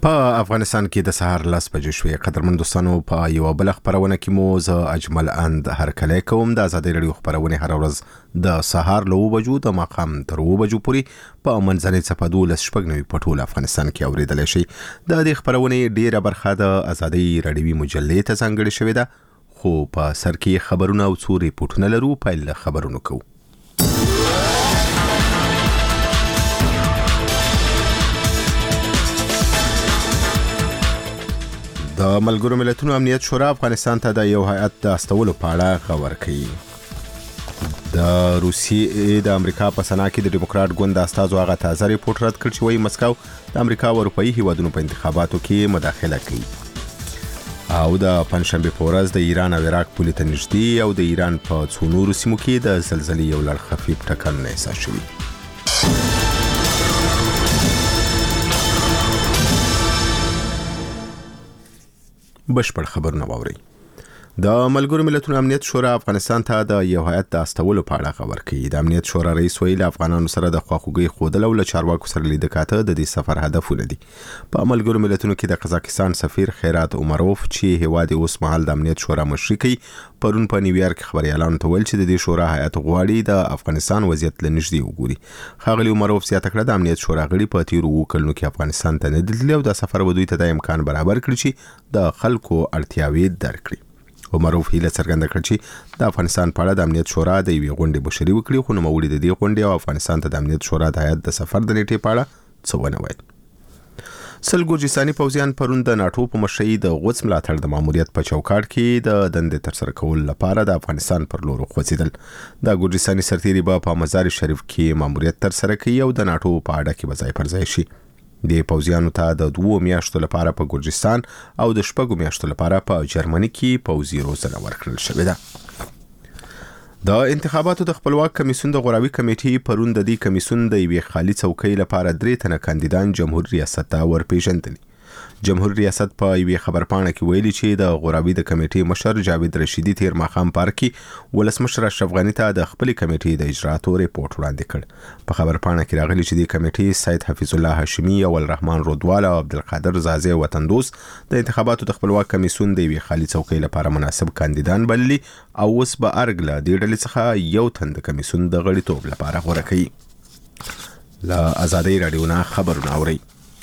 په افغانستان کې د سهار 10 بجې شوې. قدرمن دوستانو، په یو بل خبرونه کې مو زه اجمل اند هرکلی کوم. د آزادۍ رادیو خبرونه هر ورځ د سهار 9 بجو د ماقام تر 2 بجو پورې په منځنۍ صفحه 12 په ټول افغانستان کې اوریدل شي. د دې خبرونه ډیره برخه د آزادۍ رادیوي مجلې ته ځانګړې شوې ده، خو په سر کې خبرونه او څو ریپورتونه لرو. پیل خبرونه کوو. د ملګرو ملتونو امنیت شورا افغانستان ته د یو هیئت د استولو په اړه خبر کوي. د روسیې د امریکا په سنا کې د ډیموکرات ګوند استازو هغه تازه ریپورت رد کړ چې وایي مسکو د امریکا او اروپאי هیوادونو په انتخاباتو کې مداخله کوي. او د پنځشنبه په ورځ د ایران او عراق پولې ته نږدې او د ایران په څو نورو سیمو کې د زلزلې یو لړ خفیف ټکانونه احساس شوي. بشپړ خبرونه واورئ. د ملګرو ملتونو امنیت شورا افغانستان ته د یو هیئت د استولو په اړه خبر کوي. د امنیت شورا رئیس ویل افغانانو سره د خواخوږۍ ښودل او له چارواکو سره لیدل کاته د دې سفر هدفونه دي. په ملګرو ملتونو کې د قزاقستان سفیر خیرات عمروف چې هیواد اوس مهال د امنیت شورا مشري کوي، پرون په نیویارک خبريالانو ته ویل چې د دې شورا هیئت غواړي د افغانستان وضعیت لنږدې وګوري. ښاغلي عمروف زیاته کړه د امنیت شورا غړي په تیرو کلونو کې افغانستان ته نه دي او د سفر ودوی ته د امکان برابر کړی چې د خلکو اړتیاوې درک کړي. عمروف هیله څرګنده کړه چې د افغانستان په اړه د امنیت شورا د یوې غونډې مشري وکړي، خو نوموړي د دې غونډې او افغانستان ته د امنیت شورا د هیئت د سفر د نیټې په اړه څه ونه ویل. سل ګرجستاني پوځیان پرون د ناټو په مشرۍ د غوڅ ملاتړ د ماموریت په چوکاټ کې د دندې ترسره کولو لپاره د افغانستان پر لور خوځېدل. د ګرجستاني سرتیري په مزار شریف کې ماموریت ترسره کوي او د ناټو په اډه کې ځای پر ځای شي. د پوځیانو ته د 2 میاشتو لپاره په ګرجستان او د 6 میاشتو لپاره په جرمني کې پوځي روزنه ورکړل شوې ده. د انتخاباتو د خپلواک کمیسیون د غوراوي کمیټې پرون د دې کمیسیون د یوې خالي څوکۍ لپاره 3 تنه کاندیدان جمهور ریاست ته ورپېژندل. جمهور ریاست په یوې خبرپاڼه کې ویلي چې د غوراوي د کمیټې مشر جاوید رشیدي تیر ماښام پارکي ولسمشر اشرف غني ته د خپل کمیټې د اجراتو ریپورت وړاندې کړ. په خبرپاڼه کې راغلي چې د کمیټې سید حفیظ الله هاشمي او الرحمن رودوال او عبدالقادر زازي وطندوس د انتخاباتو د خپلواک کمیسیون د یوې خالي څوکۍ لپاره مناسب کاندیدان بللي او اوس به ارګ له دې ډلې څخه یو تن د کمیسیون د غړیتوب لپاره غوره کوي. له آزادۍ رادیو نه خبرونه اورئ.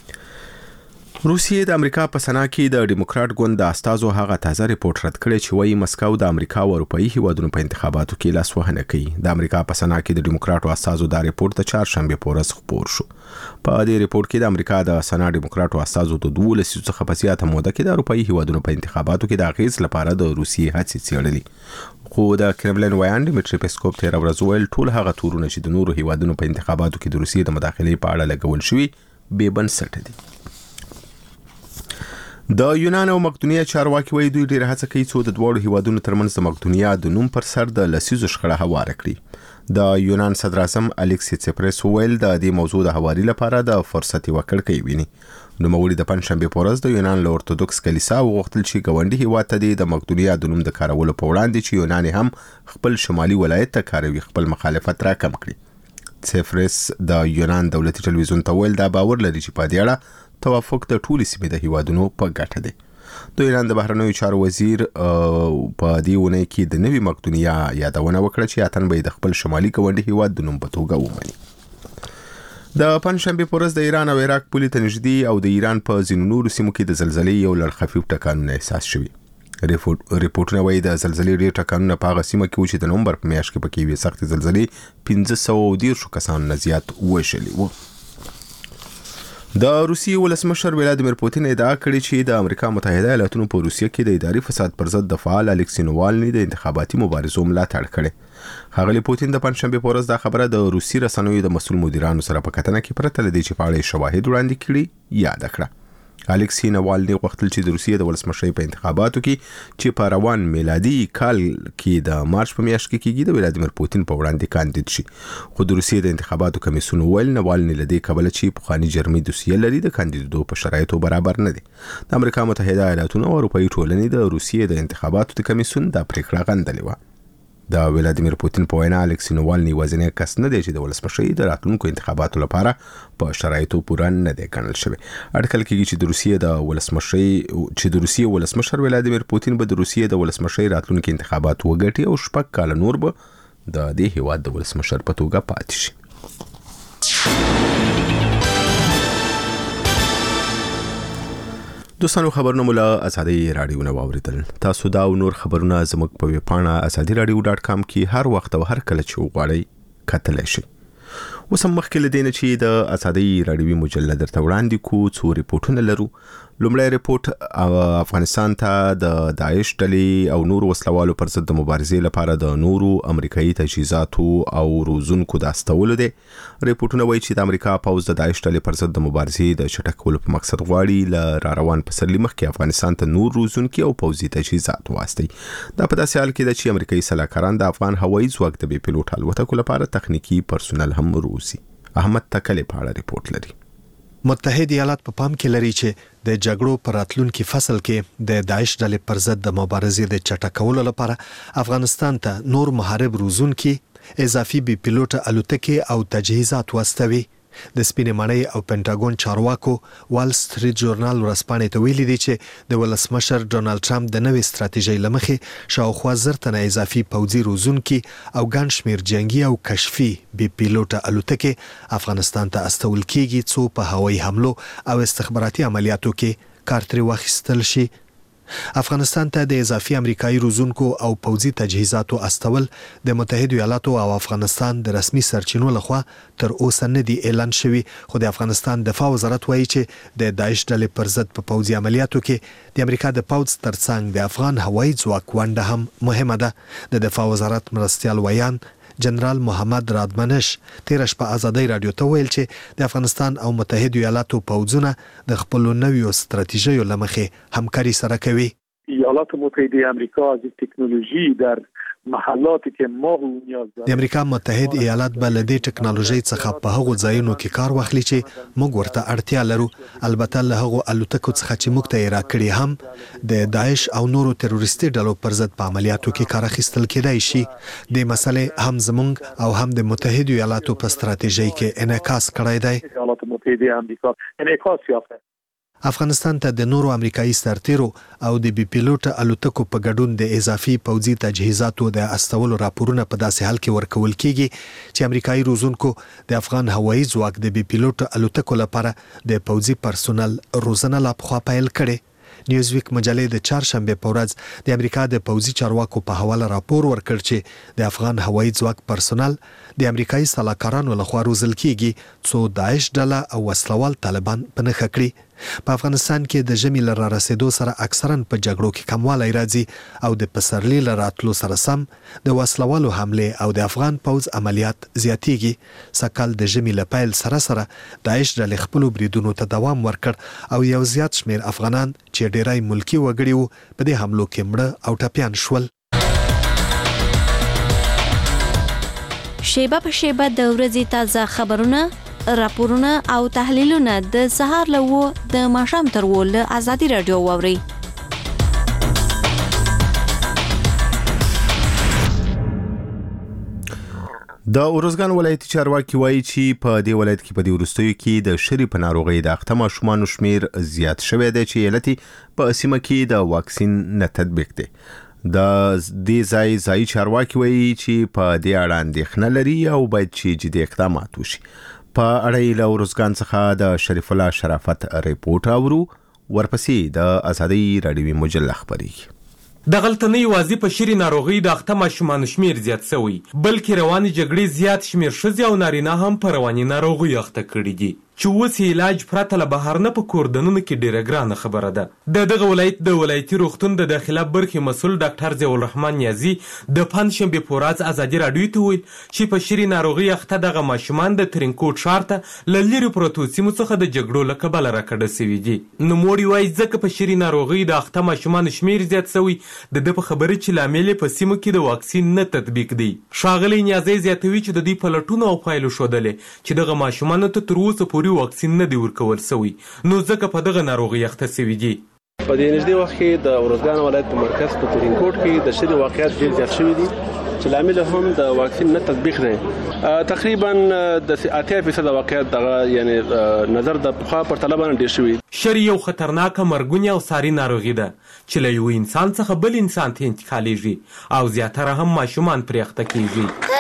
روسیې د امریکا په سنا کې د ډیموکرات ګوند د استازو هغه تازه ریپورت رد کړی چې وایي مسکو د امریکا او اروپאי هیوادونو په انتخاباتو کې لاسوهنه کوي. د امریکا په سنا کې د ډیموکراتو استازو دا ریپورت د چهارشنبه په ورځ خپور شو. په دې ریپورت کې د امریکا د سنا ډیموکراتو استازو د 12 څخه په زیاته موده کې د اروپאי هیوادونو په انتخاباتو کې د اغیز لپاره د روسیې هڅې څېړلې. خو د کرملین ویان ډیمټری پیسکوف تیر ورځ ویل ټول هغه تورونه چې د نورو هیوادونو په انتخاباتو کې د روسیې د مداخلې په اړه لګول شوي بې بنسټه دي. د یونان او مقدونیه چارواکي وایي دوی ډېر هڅه کوي څو د دوړو هیوادونو ترمنځ د مقدونیه د نوم پر سر د لسیزو شخړه هواره کړي. د یونان صدر اعظم الیکسی تسپریس ویل د دې موضوع د هواري لپاره د فرصت یو کړکۍ ویني. نوموړي د پنځشنبه په ورځ د یونان له اورتودوکس کلیسا وغوښتل چې ګاونډي هیواد ته د مقدونیه د نوم د کارولو په وړاندې چې یونان هم خپل شمالي ولایت ته کاروي خپل مخالفت راکم کړي. تسپریس د یونان دولتي ټلویزیون ته ویل دا باور لري چې په دې اړه توافق د ټولو سیمې د هیوادونو په ګټه دی. د ایران د بهرنیو چارو وزیر په دې ونې کې د نوې مقدونیه یادونه وکړه چې اتن به د خپل شمالي ګاونډي هیواد د نوم په توګه ومني. د پنځشنبه په ورځ د ایران او عراق پولې ته نږدې او د ایران په ځینو نورو سیمو کې د زلزلې یو لړ خفیف ټکانونه احساس شوي. ریپورتونه وایي د زلزلې ډېر ټکانونه په هغه سیمه کې و چې د نومبر په میاشت کې پکې یوې سختې زلزلې 1510 کسانو نه زیات وژلي وو. د روسیې ولسمشر ولادیمیر پوتین ادعا کړې چې د امریکا متحده ایالاتونو په روسیه کې د اداري فساد پر ضد د فعال الیکسی نووالني د انتخاباتي مبارزو ملاتړ کړي. ښاغلي پوتین د پنځشنبه په ورځ دا خبره د روسي رسنیو د مسؤل مدیرانو سره په کتنه کې پرته له دې چې په اړه شواهد وړاندې کړي یاد کړه. الیکسی نووالني غوښتل چې د روسیې د ولسمشرۍ په انتخاباتو کې چې په روان میلادي کال کې د مارچ په میاشت کې کېږي د ولادیمیر پوتین په وړاندې کاندید شي. خو د روسیې د انتخاباتو کمیسیون ویل نووالني له دې کبله چې پخواني جرمي دوسیه لري د کاندیدو په شرایطو برابر نه دي. د امریکا متحده ایالاتونو او اروپאי ټولنې د روسیې د انتخاباتو د کمیسیون د پریکړه غندلې وه. د ولادیمیر پوتین په وینا الکسی نوالني وزنی کس نه دی چې د ولسمشر د راتلونکو انتخاباتو لپاره په شرایطو پوره نه دی ګڼل شوی. اټکل کېږي چې د روسیې ولسمشر ولادیمیر پوتین به د روسیې د ولسمشر راتلونکو انتخابات وګټي او 6 کال نور به د دې هیواد د ولسمشر په توګه پاتې شي. دوستانو خبرونه مولا ازادي رادیو نه واوریدل. تاسو دا او نور خبرونه زموږ په ویبپاڼه azadiradio.com کې هر وخت او هر کله چې وغواړئ کتلی شئ. اوس هم مخکې له دې نه چې د ازادي رادیوي مجله درته وړاندې کوو څو ریپورټونه لرو. لومړی ریپورټ افغانستان ته د داعش ډلې او نورو وسلوالو پر ضد د مبارزې لپاره د نورو امریکایي تجهیزاتو او روزونکو د استولو دی. ریپورټونه وایي چې د امریکا پوځ د داعش ډلې پر ضد د مبارزې د چټکولو په مقصد غواړي له راروان پسرلي مخکې افغانستان ته نور روزونکي او پوځي تجهیزات واستوي. دا په داسې حال کې ده چې امریکایي سلاکاران د افغان هوایي ځواک د بې پیلوټ الوتکو لپاره تخنیکي پرسونل هم روزي. احمد تکلی په اړه ریپورټ لري. متحده ایالات په پام کې لري چې د جګړو پر راتلونکي فصل کې د داعش ډلې پر ضد د مبارزې د چټکولو لپاره افغانستان ته نور محارب روزونکي اضافي بي پیلوټ الوتکې او تجهیزات واستوي. د سپینې ماڼۍ او پینټاګون چارواکو وال سټریټ ژورنال ورځپاڼې ته ویلي دي چې د ولسمشر ډونالد ټرمپ د نوې ستراتیژۍ له مخې شاوخوا 1000 تنه اضافي پوځي روزونکي او ګڼ شمېر جنگي او کشفي بي پیلوټ الوتکې افغانستان ته استول کېږي څو په هوایي حملو او استخباراتي عملیاتو کې کار ترې واخیستل شي. افغانستان ته د اضافي امریکایي روزونکو او پوځي تجهیزاتو استول د متحده ایالاتو او افغانستان د رسمي سرچینو لخوا تر اوسه نه دی اعلان شوی، خو د افغانستان دفاع وزارت وایي چې د داعش ډلې پر ضد په پوځي عملیاتو کې د امریکا د پوځ ترڅنګ د افغان هوایي ځواک ونډه هم مهمه ده. د دفاع وزارت مرستیال ویان جنرال محمد رادمنش تیر شپه ازادي رادیو ته ویل چې د افغانستان او متحده ایالاتو پوځونه د خپل نویو ستراتیژیو لمخې همکاري سره کوي. ایالات متحده آمریکا از تکنولوژی در محلاتی که ما نیاز داریم د امریکا متحد ایالات به له دې ټکنالوژي څخه په هغو ځایونو کې کار واخلي چې موږ ورته اړتیا لرو. البته له هغو الوتکو څخه چې موږ ته یې راکړي هم د داعش او نورو تروریستي ډلو پر ضد په عملیاتو کې کار اخیستل کېدای شي. د مسلې هم زموږ او هم د متحده ایالاتو په ستراتیژۍ کې انعکاس کړی دی. ایالات متحده آمریکا انعکاس یافته. افغانستان ته د نورو امریکایي سرتیرو او د بي پیلوټ الوتکو په ګډون د اضافي پوځي تجهیزاتو د استولو راپورونه په داسې حال کې ورکول کیږي چې امریکایي روزونکو د افغان هوایي ځواک د بي پیلوټ الوتکو لپاره د پوځي پرسونل روزنه لا پخوا پیل کړي. نیوزویک مجلې د چهارشنبه په ورځ د امریکا د پوځي چارواکو په حواله راپور ورکړ چې د افغان هوایي ځواک پرسونل د امریکایي سلاکارانو لخوا روزل کیږي څو داعش ډله او وسلوال طالبان په نښه کړي. په افغانستان کې د ژمي له رارسېدو سره اکثرا په جګړو کې کموالی راځي او د پسرلي له راتلو سره سم د وسلوالو حملې او د افغان پوځ عملیات زیاتیږي. سږکال د ژمي له پیل سره سره داعش ډلې خپلو بریدونو ته دوام ورکړ او یو زیات شمېر افغانان چې ډیری ملکي وګړي وو په دې حملو کې مړه او ټپیان شول. شیبه په شیبه د ورځې تازه خبرونه، راپورونه او تحلیلونه د سهار له د ماښام تر له ازادي رادیو واوري. د اورزګان ولایت چارواکي وایي چې په دې ولایت کې په دې وروستیو کې د شری په ناروغۍ د اخته ماشومانو شمیر زیات شوی دی چې علتي په سیمه کې د واکسین نه تطبیق دی. د دې ځای چارواکي وایي چې په دې اړه اندېښنه لري او باید چې جدي اقدامات وشي. په اړه له اورزګان څخه د شریف الله شرافت ریپورت اورو، ورپسې د ازادي رادیوي مجله خبري. د غلطنۍ وازی په شری ناروغي د اخته ماشومان شمیر زیات شوی، بلکې رواني جګړې زیات شمیر ښځې او نارینه هم په رواني ناروغي اخته کړي دي چې اوس علاج پرته له بهر نه په کوردنونو کې ډیره ګرانه خبره ده. دغه ولایت د ولایتي روغتون د داخله برخې مسؤل ډاکټر ضیاء الرحمن نیازي د پنځشنبې په ورځ ازادي رادیو ته ویل چې په شری ناروغي اخته دغه ماشومان د ترینکوټ ښار ته له لرې پرتو سیمو څخه د جګړو له کبله راکډه سوي دي. نوموړي وایي ځکه په شری ناروغي د اخته ماشومان شمیر زیات شوی د په خبره چې لامل په سیمو کې د واکسین نه تطبیق دی. ښاغلی نیازي زیاتوي چې د دې پلټونو او پایلو ښودلې چې دغه ماشومانو ته تر اوسه پورې واکسین نه دی ورکول شوی، نو ځکه په دغه ناروغي اخته شوي دي. په دې نږدې وخت کې د ارزګان ولایت په مرکز په ترینکوټ کې د شری واقعیت ډېر زیات شوي دي چې لامل هم د واکسین نه تطبیق دی. تقریبا د 80% واقعیت دغه یعنی نظر د پخوا پر طلبانو ډېر شوي. شری یو خطرناکه مرګونی او ساري ناروغي ده چې له یو انسان څخه بل انسان ته انتقالیږي او زیاتره هم ماشومان پرې اخته کیږي.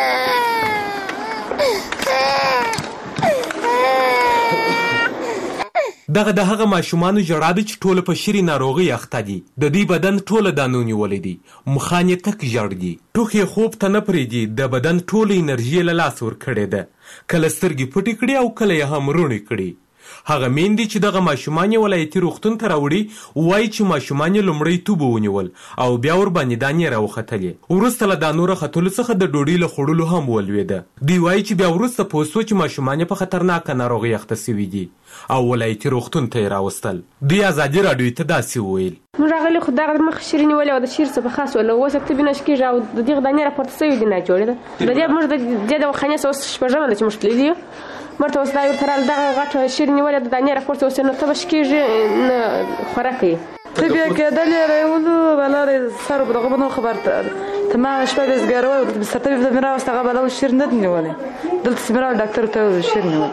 دغه د هغه ماشومانو ژړا ده چې ټوله په شری ناروغي اخته دي. د دوی بدن ټوله دانو نیولې دي، مخان یې تک ژړ دي، ټوخې خوب ته نه پرېږدي، د بدن ټوله انرژي له لاسه ورکړې ده، کله سترګې پټې کړي او کله یې هم روڼې کړي. هغه میندې چې دغه ماشومان یې ولایتي روغتون ته راوړي وایي چې ماشومان یې لومړی توبه ونیول او بیا ورباندې دانې راوختلې، وروسته له دانو راختلو څخه د ډوډۍ له خوړلو هم ولوېده. دوی وایي چې بیا وروسته پوه سوه چې ماشومان یې په خطرناکه ناروغۍ اخته سوي دي او ولایتي روغتون ته یې راوستل. دوی ازادي راډیو ته داسې وویل: موږ راغلي خو دغه مخ شیریني ولې او د شیر څه په خاص ولا اوس اکتبي نش کېږي او د دغه دانې راپورته سوي دي نه جوړې ده. د دې موږ د دې خانې سوس شپږمه ده چې موږ تللي دي مرته اوس دا یو ترال دغه غټه شیریني ولې د دانې راپورته اوس نه ته بش کېږي نه خوراک یې طبيعي كدل يقولوا بلا صاروا برغبنا خبرت تمام شويه بزقروا بسترتبي في المراه واستغرب لو الشير ندني ولا دلت سمرا الدكتور تو الشير نو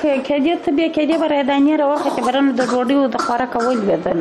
طبيعي كدي برا دانيره وخت برن د روډي او د خوراک اول بدل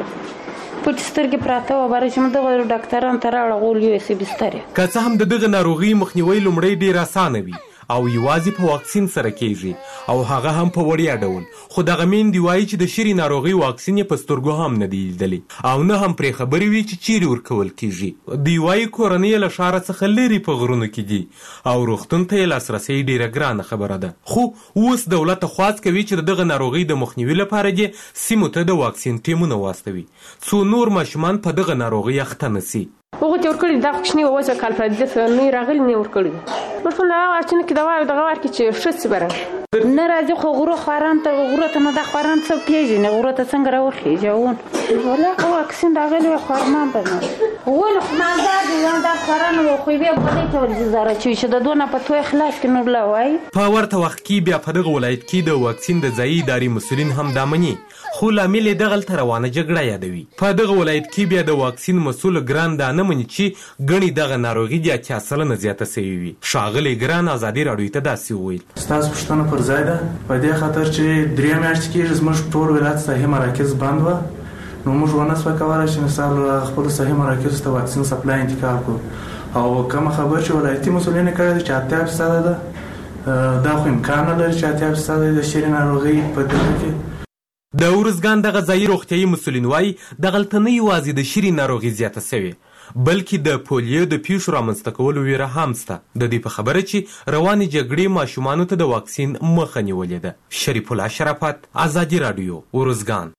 پټ سترګې پراته و بارې چې موږ د ډاکټرانو ته راوړل یو سی بستر که څه هم د دغه ناروغي مخنیوي لومړی ډېر اسانه وي او یوازې په واکسین سره کیږي او هغه هم په وړیا ډول، خو دغه میندې وایي چې د شری ناروغي واکسین یې په سترګو هم نه دی لیدلی او نه هم پرې خبرې وي چې چیرې ورکول کیږي. دوی وایي کورنۍ له ښاره څخه لرې په غرونو کې دي او روغتون ته یې لاسرسی ډېره ګرانه خبره ده. خو اوس دولت خواست کوي چې د دغه ناروغۍ د مخنیوي لپاره دې سیمو ته د واکسین ټیمونه واستوي څو نور ماشومان په دغه ناروغۍ اخته نه سي. هغه ته ورکړي دا خوشنی وځه کال پر دې نه راغلی نه ورکړي ورته لا ورچنه کې دغه ورکې چې شت سبره نه راځي خو غرو خوران ته غرو ته نه د خوران څه پیژنې غرو ته څنګه راوخیږي ولا واکسین راغلی خورمان په ول خمازاد یو د خوران او خو به بده ته ورزاره چې د دونه په توې خلاص کې نور لا وای. په ورته وخت کې بیا په دغه ولایت کې د واکسین د ځایي ادارې مسؤلین هم دا مني، خو لامل یې دغلته روانه جګړه یادوي. په دغه ولایت کې بیا د واکسین مسؤل ګران دا نه مني چې ګڼې دغه ناروغي د 80% زیاته سوي وي. ښاغلی ګران ازادي راډیو ته داسې وویل: ستاسو پوښتنه پر ځای ده په دې خاطر چې 3 میاشتې کېږي زموږ ټول ولایت صحي مراکز بند وه، نو موږ ونه سوه کولی چې مثال خپلو صحي مراکزو ته واکسین سپلای انتقال کړو او کومه خبر چې ولایتي مسؤلین یې کړې ده چې 80% ده دا خو امکان نه لري چې 80% د شری ناروغۍ په دغه کې. د ارزګان دغه ځایي روغتیایي مسؤلین وایي دغلته نه یوازې د شری ناروغي زیاته سوې بلکې د پولیو د پیښو رامنځته کولو ویره هم سته، د دې په خبره چې روانې جګړې ماشومانو ته د واکسین مخه نیولې ده. شریف الله شرافت، ازادي راډیو، ارزګان.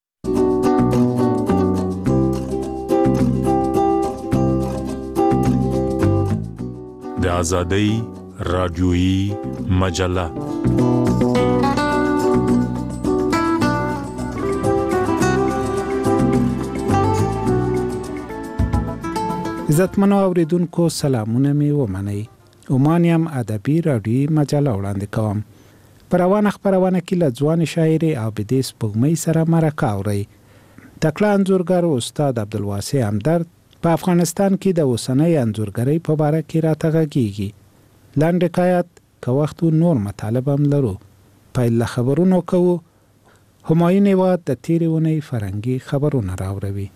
د ازادۍ راډیویي مجله عزتمنو اوریدونکو سلامونه می ومنئ. عمان یم ادبي راډیویي مجله وړاندې کوم. په روانه خپرونه کې له ځوان شاعرې عابدې سپوږمۍ سره مرکه اورئ. تکړه انځورګر استاد عبدالواسع همدرد په افغانستان کې د اوسنۍ انځورګرۍ په باره کې راته غږیږي. لنډ حکایت که وخت نور مطالب هم لرو. پیل له خبرونو کوو. همایون هیواد د تیرې اونۍ فرهنګي خبرونه راوړوي.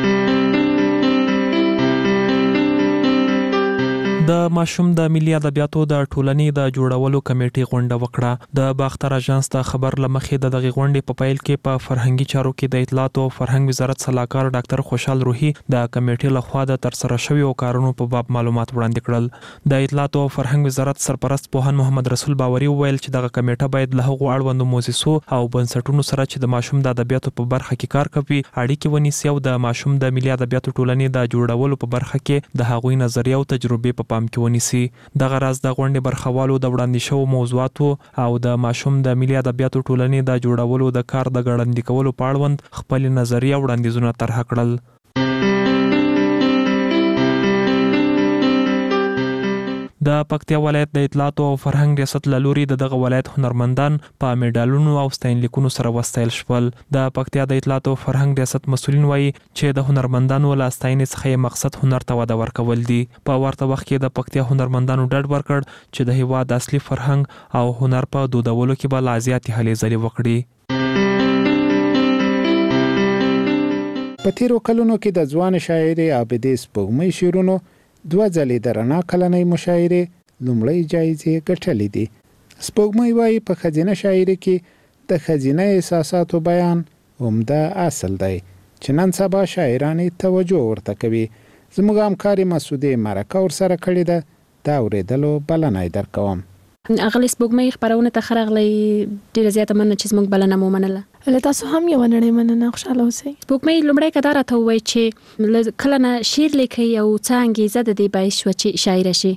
د ماشوم د ملي ادبیاتو د ټولنې د جوړولو کمیټې غونډه وکړه. د باختر اژانس د خبر لمخې د دغه غونډې په پیل کې په فرهنګي چارو کې د اطلاعات او فرهنګ وزارت سلاکار ډاکټر خوشحال روحي د کمیټې لخوا د ترسره شویو کارونو په باب معلومات وړاندې کړل. د اطلاعات او فرهنګ وزارت سرپرست پوهاند محمد رسول باوري وویل چې دغه کمیټه باید له هغو اړوندو مؤسسو او بنسټونو سره چې د ماشوم د ادبیاتو په برخه کې کار کوي اړیکې ونیسي او د ماشوم د ملي ادبیاتو ټولنې د جوړولو په برخه کې د هغوی نظریه او تجربې په پام کې ونیسي. دغه راز د غونډې برخوالو د وړاندې شوو موضوعاتو او د ماشوم د ملي ادبیاتو ټولنې د جوړولو د کار د ګړندي کولو په اړوند خپل نظریه وړاندیزونه طرح کړل. د پکتیا ولایت د اطلاعات او فرهنګ ریاست لوري دغه ولایت هنرمندان په میډالونو او ستاینلیکونو سره وستایل شول. د پکتیا د اطلاعات او فرهنګ ریاست مسولین وایي چې د هنرمندانو له ستاینې څخه مقصد هنر ته وده ورکول دي. په ورته وخت کې د پکتیا هنرمندانو ډاډ ورکړ چې د هیواد اصلي فرهنګ او هنر په دودولو کې به لا زیاتې هلې ځلې وکړي. په تیرو کلونو کې د ځوان شاعرې عابدې سپوږمۍ شعرونو 2 ځلې د رڼا کلنۍ مشاعرې لومړۍ جایزې ګټلې دي. سپوږمۍ وایي په ښځینه شاعري کې د ښځینه احساساتو بیان عمده اصل دی چې نن سبا شاعرانې توجه ورته کوي. زموږ همکارې مسعودې مرکه ورسره کړې ده، دا اورېدلو بلنه یې درکوم. اغلی سپوږمۍ خپرونه ته خرغلی ډیره زیاته مننه چې زموږ بلنه مو منله. له تاسو هم یو نړۍ مننه، خوشاله اوسئ. سپوږمۍ لومړی که دا راته ووایي چې کله نه شعر لیکئ او څه انګیزه د دې باعث شوه چې شاعره شي؟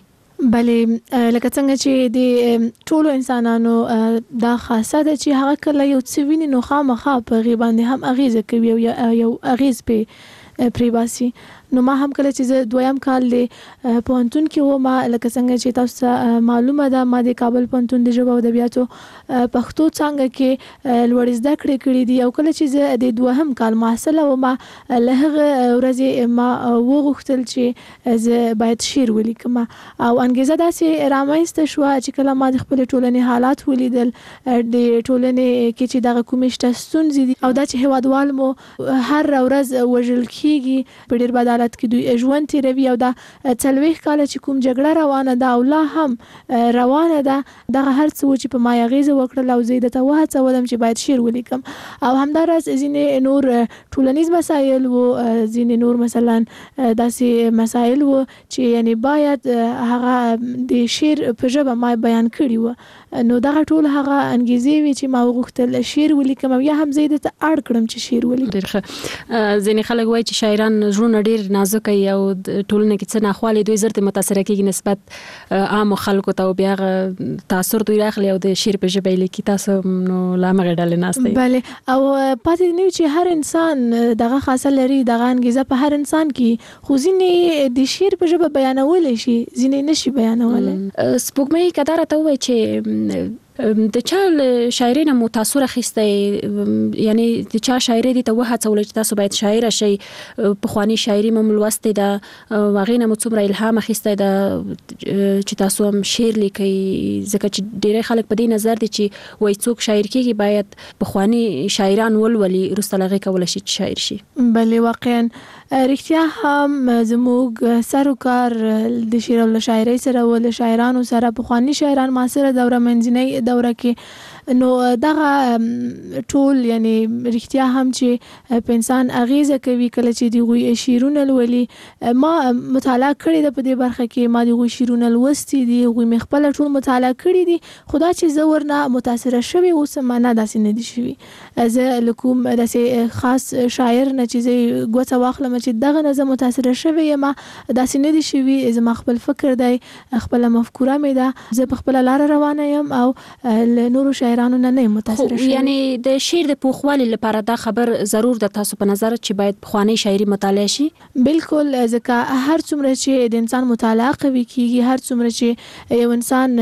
بلې لکه څنګه چې د ټولو انسانانو دا خاصه ده چې هغه کله یو څه ویني نو خامخا په هغې باندې هم اغیزه کوي او یو اغیز پرې باسي. نو ما هم کله چې زه 2یم کال د پوهنتون کې وم، لکه څنګه چې تاسو ته معلومه ده ما د کابل پوهنتون د ژبو او ادبیاتو پښتو څانګه کې لوړې زده کړې کړې دي. او کله چې زه د 2م کال محصله وم له هغه ورځې ما وغوښتل چې زه باید شعر ولیکم او انګیزه داسې رامنځته شوه چې کله ما د خپلې ټولنې حالات ولیدل، د ټولنې کې چې دغه کومې شته ستونزې دي او دا چې هیوادوال مو هر ورځ وژل کیږي، په ډېر بد حالت کې دوی ژوند تیروي او دا 40 کاله چې کوم جګړه روانه ده او لا هم روانه ده، دغه هر څه چې په ما اغیزه وکړل او زه درته وهڅولم چې باید شعر ولیکم. او همداراز ځینې نور ټولنیز مسایل و، ځینې نور مثلا داسې مسایل و چې یعنی باید هغه د شعر په ژبه ما بیان کړي و. نو دغه ټول هغه انګیزې وي چې ما وغوښتل شعر ولیکم او یا هم زه درته اړ کړم چې شعر ولیکم. ډېر ښه. ځینې خلک وایي چې شاعران زړونه ډېر نازک وي او ټولنه کې څه ناخوالې دوی زر متاثره کېږي نسبت عام خلکو ته او بیا تاثر دوی راخلي او د شعر په ژبه لیکي. تاسو نو لا مغه ډلې ناست دی. بله او پاتې نه چې هر انسان دغه خاصه لري، دغه انګیزه په هر انسان کې، خو ځینې د شعر په ژبه بیانولی شي، ځینې نشي بیانولی. سپوږمۍ که دا راته ووایي چې د چا شاعري نه مو تاثر اخیستی، یعنی د چا شاعري دې ته وهڅوله چې تاسو باید شاعره شئ، پخواني شاعري مو لوستې ده، هغې نه مو څومره الهام اخیستی ده چې تاسو هم شعر لیکئ؟ ځکه چې ډېری خلک په دې نظر دي چې وایي څوک شاعر کېږي باید پخواني شاعران ولولي وروسته له هغې کولی شي چې شاعر شي. بلې واقعا رښتیا هم زموږ سر و کار د شعر او له شاعرۍ سره و، له شاعرانو سره، پخواني شاعران معاصره دوره منځنۍ دوره کې، نو دغه ټول یعنی رښتیا هم چې په انسان اغیزه کوي کله چې دوی شعرونه لولي. ما مطالعه کړې ده په دې برخه کې، ما دوی شعرونه لوستي دي، هغوی مې خپله ټول مطالعه کړي دي، خو دا چې زه ورنه متاثره شوې اوسم نه، داسې نه دي شوي. زه له کوم داسې خاص شاعر نه چې زه ګوته واخلم چې دغه نه زه متاثره شوې یم، داسې نه دي شوي. زما خپل فکر دی، خپله مفکوره مې ده، زه په خپله لاره روانه یم او له نورو شاعرانو نه متاثره شوم. یعنی د شعر د پوخوالي لپاره دا خبر ضرور د تاسو په نظر چې باید پخوانی شاعري مطالعه شي؟ بالکل، ځکه هر څومره چې د انسان مطالعه قوي کیږي، هر څومره چې یو انسان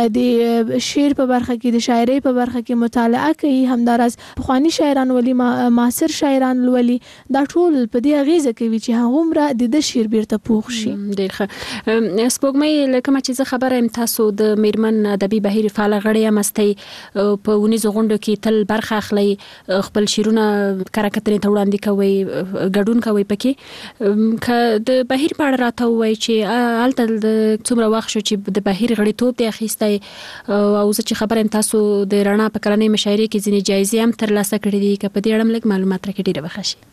د شعر په برخه کې، د شاعرۍ په برخه کې مطالعه کوي، همداراز پخوانی شاعران ولي، معاصر شاعران ولي، دا ټول په دې اغیزه کوي چې هغومره د شعر بیرته پوخ شي. ډېر ښه. سپوږمۍ له کومه چې زه خبره یم تاسو د میرمن ادبي بهیر فعاله غړی یاستئ، په ونیزو غونډو کې تل برخه اخلئ، خپل شعرونه کره کتنې ته وړاندې کوئ، ګډون کوئ پکې. که د بهیر په اړه راته ووایئ چې هلته څومره وخت شو چې د بهیر غړیتوب دې اخیستی، او زه چې خبره یم تاسو د رڼا په کلنۍ مشاعرې کې ځینې جایزې هم ترلاسه کړي دي، که په دې اړه هم لږ معلومات راکړئ ډېره به ښه شي.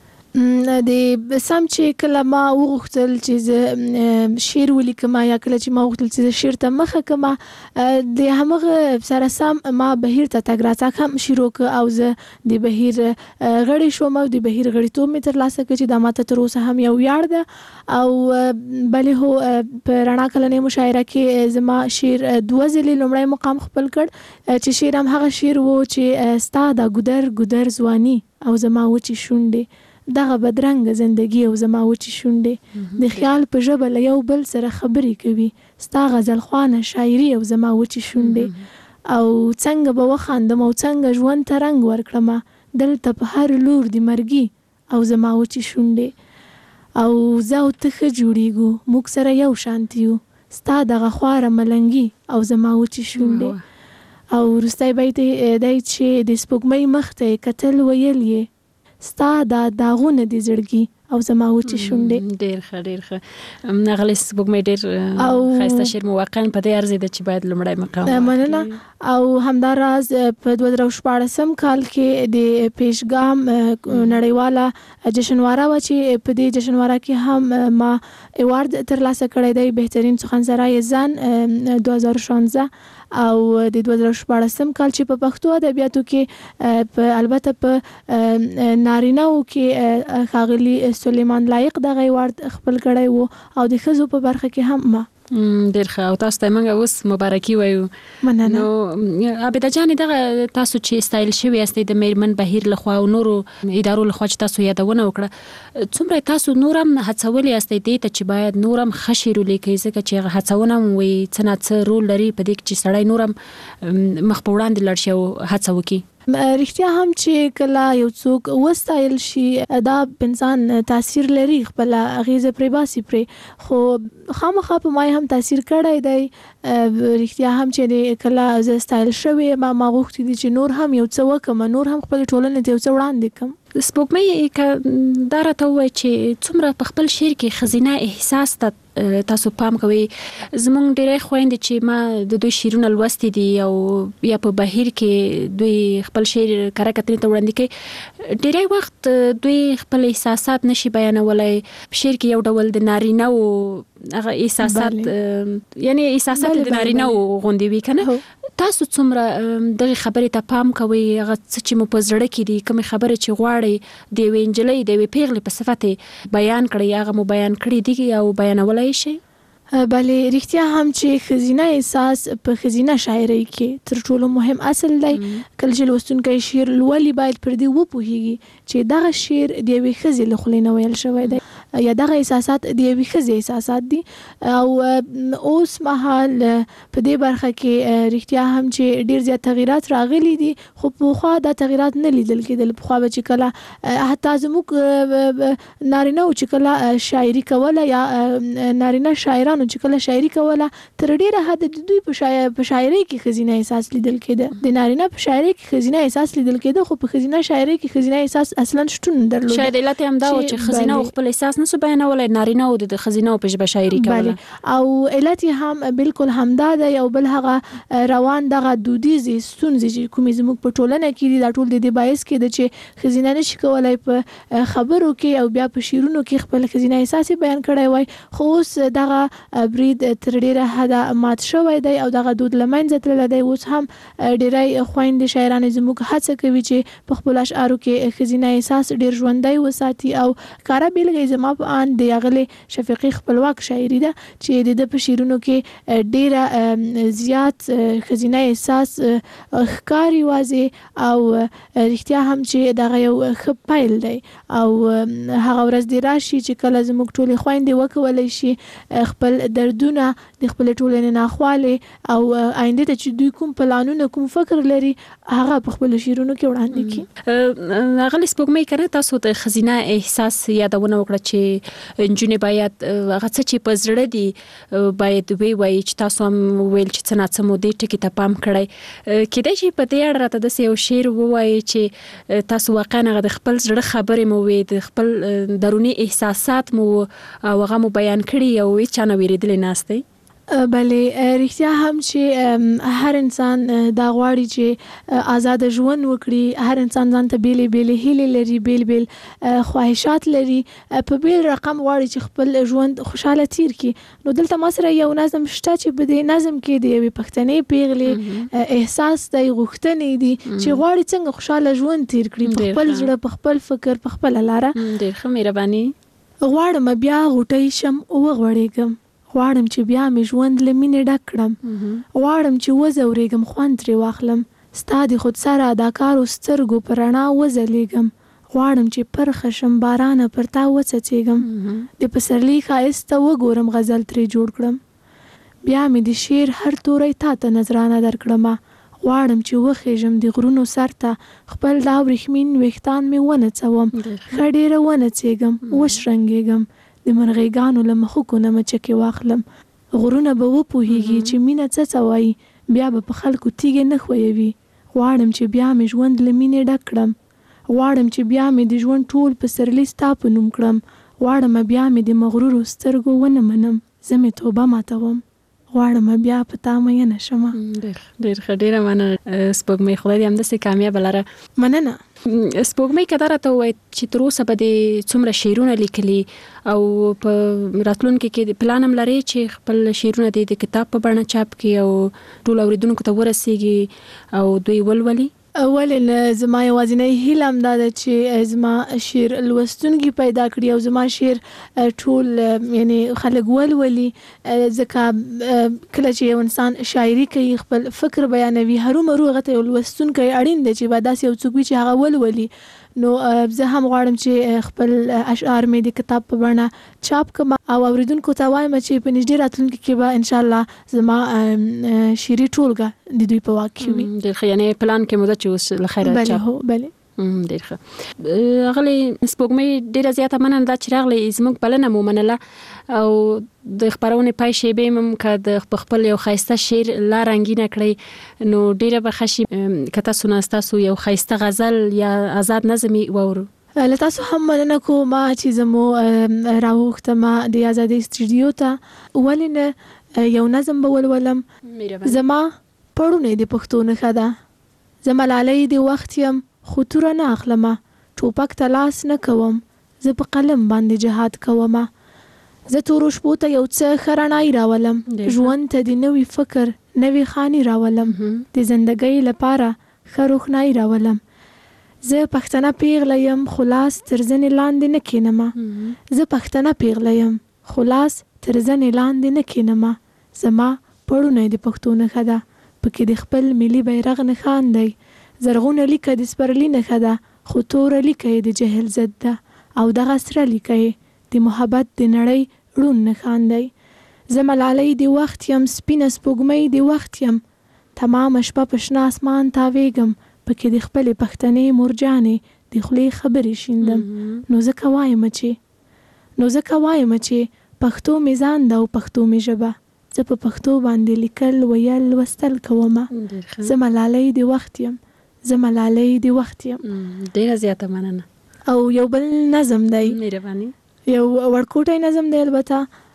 د سم چې کله ما وغوښتل چې زه شعر ولیکم، یا کله چې ما وغوښتل چې زه شعر ته مخه کړم، د همغه سره سم ما بهیر ته تګ راتګ هم شروع کړ او زه د بهیر غړی شوم او د بهیر غړیتوب مې ترلاسه کړ چې دا ماته تر اوسه هم یو ویاړ ده. او بلې هو په رڼا کلنۍ مشاعره کې زما شعر 2 ځلې لومړی مقام خپل کړ، چې شعر هم هغه شعر و چې ستا دا ګودر ګودر ځواني او زما وچې شونډې، دغه بدرنګ زندگی او زما وچی شونډې د خیال په ژبه له یو بل سره خبرې کوي ستا غزل خوانه شاعري او زما وچی شونډې او څنګه به وخاندم او څنګه ژوند ته رنګ ورکړم دلته په هر لور د مرګي او زما وچی شونډې او زه او ته ښه جوړیږو موږ سره یو شانتي یو ستا دغه خواره ملنګي او زما وچی شونډې او وروستی بیت دی چې د سپوږمۍ مخ ته کتل ویل یې ستا دا داغونه د زړګي او زما وچی شونډې. ډېر ښه هغه سپوږمۍ ډېر ښایسته شعر مو واقعا په دې ارزي ده چې باید لومړی مقام مننه او همداراز په 2014 کال کې د پیشګام نړیواله جشنواره و چې په دې جشنواره کې هم ما ایوارد ترلاسه کړی دی بهترین سخنسرای زن 2016 او د 2014 کال چې په پښتو ادبیاتو کې البته په نارینه‌و کې ښاغلي سلیمان لایق دغه ایوارد خپل کړی وو او د ښځو په برخه کې هم ما. ډېر ښه او تاسو ته موږ اوس مبارکي وایو. مننه. نو عابده جانې دغه تاسو چې ستایل شوي یاستئ د میرمن بهیر لخوا او نورو ادارو لخوا چې تاسو یادونه وکړه څومره تاسو نور هم هڅولي یاستئ دې ته چې باید نور هم ښه شعر ولیکئ ځکه چې هغه هڅونه هم وایي څه نه څه رول لري په دې کې چې سړی نور هم مخ په وړاندې لاړ شي او هڅه وکړي. رښتیا هم چې کله یو څوک وستایل شي دا انسان تاثیر لري خپل اغیزه پرې باسي پرې خو خامخا په ما هم تاثیر کړی دی. رښتیا هم چې کله زه ستایل شوی ما غوښتي دي چې نور هم یو څه وکم نور هم خپل ټولنې ته یو څه وړاندې کړم. سپوږمۍ دا راته ووایي چې څومره په خپل شعر کې ښځینه احساس ته تاسو پام کوئ. زموږ ډېری خویندې چې ما د دوی شعرونه لوستي دي او یا په بهیر کې دوی خپل شعر کره کتنې ته وړاندې کوي ډېری وخت دوی خپل احساسات نشي بیانولی. په شعر کې یو ډول د نارینه‌و هغه احساسات یعنی احساسات د نارینه‌و غوندې وي که نه. تاسو څومره دغه خبرې ته پام کوئ هغه څه چې مو په زړه کې دي کومې خبرې چې غواړئ د یوې نجلۍ د یوې پیغلې په صفت بیان کړئ هغه مو بیان کړي دي او بیانولی شئ؟ بلې رښتیا هم چې ښځینه احساس په ښځینه شاعرۍ کې تر ټولو مهم اصل دی. کله چې لوستونکی شعر لولي باید پر دې وپوهیږي چې دغه شعر د یوې ښځې له خولې نه ویل شوی دی یا دغه احساسات د یوې ښځې احساسات دي. او اوس مهال په دې برخه کې رښتیا هم چې ډېر زیات تغیرات راغلي دي خو پخوا دا تغیرات نه لیدل کېدل. پخوا به چې کله حتی زموږ نارینه و چې کله شاعري کوله یا نارینه شاعرانو چې کله شاعري کوله تر ډېره حده د دوی په شاعرۍ کې ښځینه احساس لیدل کېده. د نارینه په شاعرۍ کې ښځینه احساس لیدل کېده خو په ښځینه شاعرۍ کې ښځینه احساس اصلا شتون درلود. شاید علت هم دا و چې ښځینه خپل احساس نسو بیانولی نارینه او د ښځینه په ژبه شاعري کوله. او علت هم بالکل همدا ده یو بل هغه روان دغه دودیزې ستونزې چې کومې زموږ په ټولنه کې دي دا ټول د دې باعث کېده چې ښځینه نشي کولی په خبرو کې او بیا په شعرونو کې خپل ښځینه احساس بیان کړی وای. خو اوس دغه برید تر ډیره حده مات شوی دی او دغه دود له منځه تللی دی. اوس هم ډیری خویندې شاعرانې زموږ هڅه کوي چې په خپلو اشعارو کې ښځینه احساس ډیر ژوندی وساتي او کاره بیلګه زما په ان د هغلې شفیقي خپلواک شاعري ده چې د ده په شعرونو کې ډیره زیات ښځینه احساس ښکاري واضح او رښتیا هم چې دغه یو ښه پیل دی او هغه ورځ دې راشي چې کله زموږ ټولې خویندې وکولی شي خپل دردونه د خپل ټولنې ناخواله او آینده ته چې دوی کوم پلانونه کوم فکر لري هغه په خپل شعرونو کې وړاندې کړي. هغه سپوږمۍ کنه تاسو ته ښځینه احساس یادونه وکړه چې نجونې باید هغه څه چې په زړه دي باید ووایي چې تاسو هم ویل چې څه ناڅه مو دې ټکي ته پام کړی. کیدای شي په دې اړه راته داسې یو شعر ووایي چې تاسو واقعا هغه د خپل زړه خبرې مو وي د خپل دروني احساسات مو او هغه مو بیان کړي او هیڅ چا نه ویرېدلی ناست دی؟ بلې رښتیا هم چې هر انسان دا غواړي چې آزاد ژوند وکړي. هر انسان ځان ته بیلې بیلې هیلې لري بیل بیل خواهشات لري په بیل رقم غواړي چې خپل ژوند خوشحاله تیر کړي. نو دلته ما سره یو نظم شته چې په دې نظم کې د یوې پښتنې پیغلې احساس دی غوښتنې دي چې غواړي څنګه خوشحاله ژوند تیر کړي په خپل زړه په خپل فکر په خپله لاره. ډېر ښه مهرباني. غواړم بیا غوټۍ شم وغوړېږم غواړم چې بیا مې ژوند له مینې ډک کړم غواړم چې وځورېږم خوند ترې واخلم ستا د خود سره اداکارو سترګو په رڼا وځلېږم غواړم چې پر خشم بارانه پر تا وڅڅېږم د پسرلی ښایست ته وګورم غزل ترې جوړ کړم بیا مې د شعر هر توری تا ته نذرانه درکړمه غواړم چې وخېژم د غرونو سر ته خپل دا ورېښمین ویښتان مې ونڅوم ښه ډېره ونڅېږم وشرنګېږم د مرغېګانو له مښوکو نه مچکې واخلم غرونه به وپوهېږي چې مینه څه وایي بیا به په خلکو تیږې نه ښویوي غواړم چې بیا مې ژوند له مینې ډک کړم غواړم چې بیا مې د ژوند ټول پسرلی ستا په نوم کړم غواړم بیا مې د مغرورو سترګو ونه منم زه مې توبه ماتوم غواړم بیا په تا مینه شمه ډېر ښه ډېره مننه سپوږمۍ خدای دې همداسې کامیابه لره مننه سپوږمۍ که دا راته ووایي چې تر اوسه به دې څومره شعرونه لیکلي او په راتلونکي کې پلان هم لرې چې خپل شعرونه دې د کتاب په بڼه چاپ کړي او ټولو اورېدونکو ته ورسیږي او دوی ولولي ولې زما یوازینۍ هیله همدا ده چې زما شعر لوستونکي پیدا کړي او زما شعر ټول یعنی خلک ولولي ځکه کله چې یو انسان شاعري کوي خپل فکر بیانوي هرومرو هغه ته یو لوستونکی اړین دی چې به داسې یو څوک وي چې هغه ولولي نو زه هم غواړم چې خپل اشعار مې د کتاب په بڼه چاپ کړم او اوریدونکو ته وایم چې په نږدې راتلونکي کې به ان شاء الله زما شعري ټولګه د دوی په واک کې وي ډېر ښه یعنې پلان کې مو ده چې اوس له خیره بله هو بله ډېر ښه غلې سپوږمۍ ډېره زیاته مننه ده چې راغلې زموږ بلنه مو منله او د خپرونې پای شیبې هم که د خپل یو ښایسته شعر لا رنګینه کړئ نو ډېره به ښه شي که تاسو نه ستاسو یو ښایسته غزل یا آزاد نظم یې واورو له تاسو هم مننه کوم چې زمو راوښتمه د آزادۍ سټوډیو ته ولې نه یو نظم به ولولم زما پړونی د پښتو نښه ده زه ملالۍ د وخت یم خو توره نه اخلمه ټوپک ته لاس نه کوم زه په قلم باندې جهاد کومه زه تورو شپو ته یو څه ښه رڼایي راولم ژوند ته د نوي فکر نوي خاني راولم د زندګۍ لپاره ښه روښنایي راولم زه پښتنه پیغله یم خو لاس تر زنې لاندې نه کښېنمه زه پښتنه پیغله یم خو لاس تر زنې لاندې نه کښېنمه زما پړونی د پښتو نښه ده پکې د خپل ملي بیرغ نښان دی زرغونه لیکه د سپرلي نښه ده خو توره لیکه یې د جهل ضد ده او دغه سره لیکه یې د محبت د نړۍ ړون نښان دی زه ملالۍ د وخت یم سپینه سپوږمۍ د وخت یم تمامه شپه په شنه اسمان تاویږم پکې د خپلې پښتنې مورجانې د خولې خبرې شیندم نو ځکه وایم چې پښتو مې ځان ده او پښتو مې ژبه زه په پښتو باندې لیکل ویل لوستل کومه زه ملالۍ د وخت یم ډېره زیاته مننه او یو بل نظم دی مهرباني یو ورکوټی نظم دی البته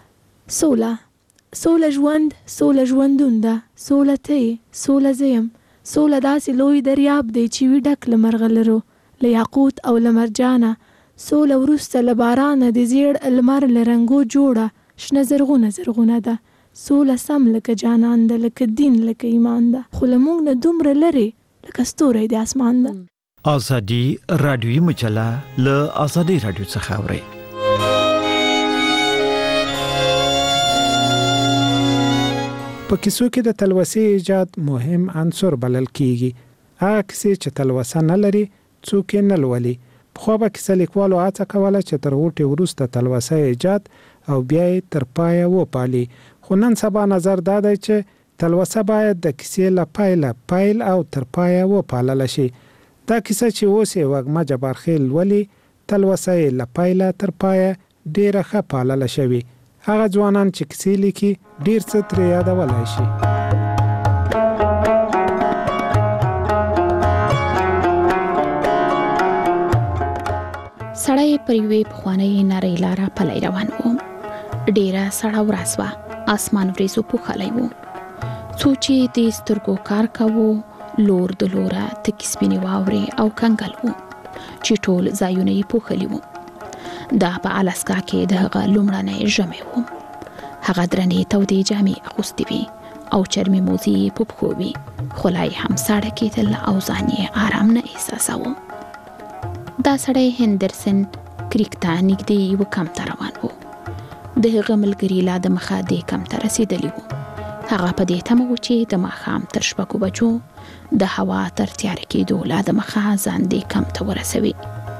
سوله ژوندون ده سوله ته سوله زیم سوله داسې لوی دریاب دی چې وي ډک له مرغلرو له یاقوت او له مرجانه سوله وروسته له بارانه د زیړ لمر له رنګو جوړه شنه زرغونه ده سوله سم لکه جانان ده لکه دین لکه ایمان ده خو له موږ نه دومره لرې لکه ستوری د اسمان ده آزادي رادیوي مجله له آزادۍ رادیو څخه اورئ په کیسو کې د تلوسې ایجاد مهم عنصر بلل کیږي هغه کیسې چې تلوسه نه لري څوک یې نه لولي خو به کیسه لیکوالو هڅه کوله چې تر غوټې وروسته تلوسه ایجاد او بیا یې تر پایه وپالي خو نن سبا نظر دا دی چې تلوسه باید د کیسې له پیل او تر پایه وپالل شي دا کیسه چې اوس یې وږمه جبارخیل ولي تلوسه یې له پیله تر پایه ډیره ښه پالل شوې هغه ځوانان چې کیسې لیکي ډیر څه ترې یادولی شي سړی پر یوې پخوانۍ نرۍ لاره پلی روان و ډیره سړه ورځ وه اسمان وریځو پوښلی و څو چې د سترګو کار کوو لور د لوره تکې سپینې واورې او کنګل و چې ټول ځایونه یې پوښلي وو دا په الاسکا کې د هغه لومړنی ژمی و هغه درنې تودې جامې اغوستې وې او چرمي موزې یې په پښو وې خو لا یې هم ساړه کېدل او ځان یې آرام نه احساساوه دا سړی هندرسن کریک ته نږدې یوه کمپ ته روان و د هغه ملګري لا د مخه دې کمپ ته رسېدلي وو هغه په دې تمه و چې د ماښام تر 6 بجو د هوا تر تیاره کېدو لا د مخه ځان دې کمپ ته ورسوي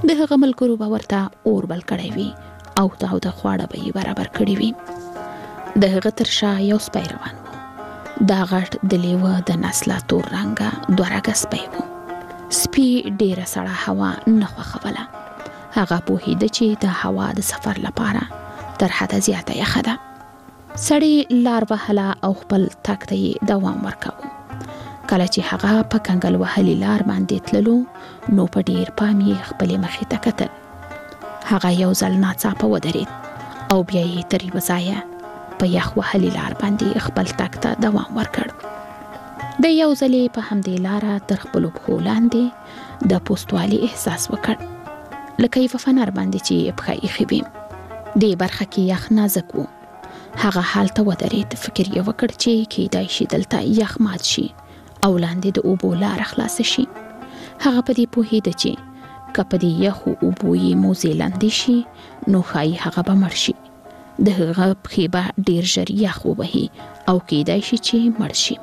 د هغه ملګرو به ورته اور بل کړی وي او د خواړه به یې برابر کړي وي. د هغه تر شا یو سپی روان و. دا غټ د لیوه د نسله تور رنګه دوه رګه سپی و. سپي ډیره سړه هوا نه خوښوله. هغه پوهېده چې د هوا د سفر لپاره تر حده زیاته یخه ده. سړی لار وهله او خپل تګ ته یې دوام ورکاوه. کله چې هغه په کنګل وهلي لار باندې تللو نو په ډیر پام یې خپلې مخې ته کتل. هغه یو ځل ناڅاپه ودرېد او بیا یې تر یوه ځایه په یخ وهلي لار باندې خپل تګ ته دوام ورکړ. د یو ځلې په همدې لاره تر خپلو پښو لاندې د پوستوالي احساس وکړ، لکه یوه فنر باندې چې پښه ایښې وي. دې برخه کې یخ نازک و. هغه هلته ودرېد. فکر یې وکړ چې کیدای شي دلته یخ مات شي او لاندې د اوبو لاره خلاصه شي. هغه په دې پوهېده چې که په دې یخو اوبو یې موزې لاندې شي نو ښایي هغه به مړ شي. د هغه پښې به ډېر ژر یخ ووهي او کیدای شي چې مړ شي.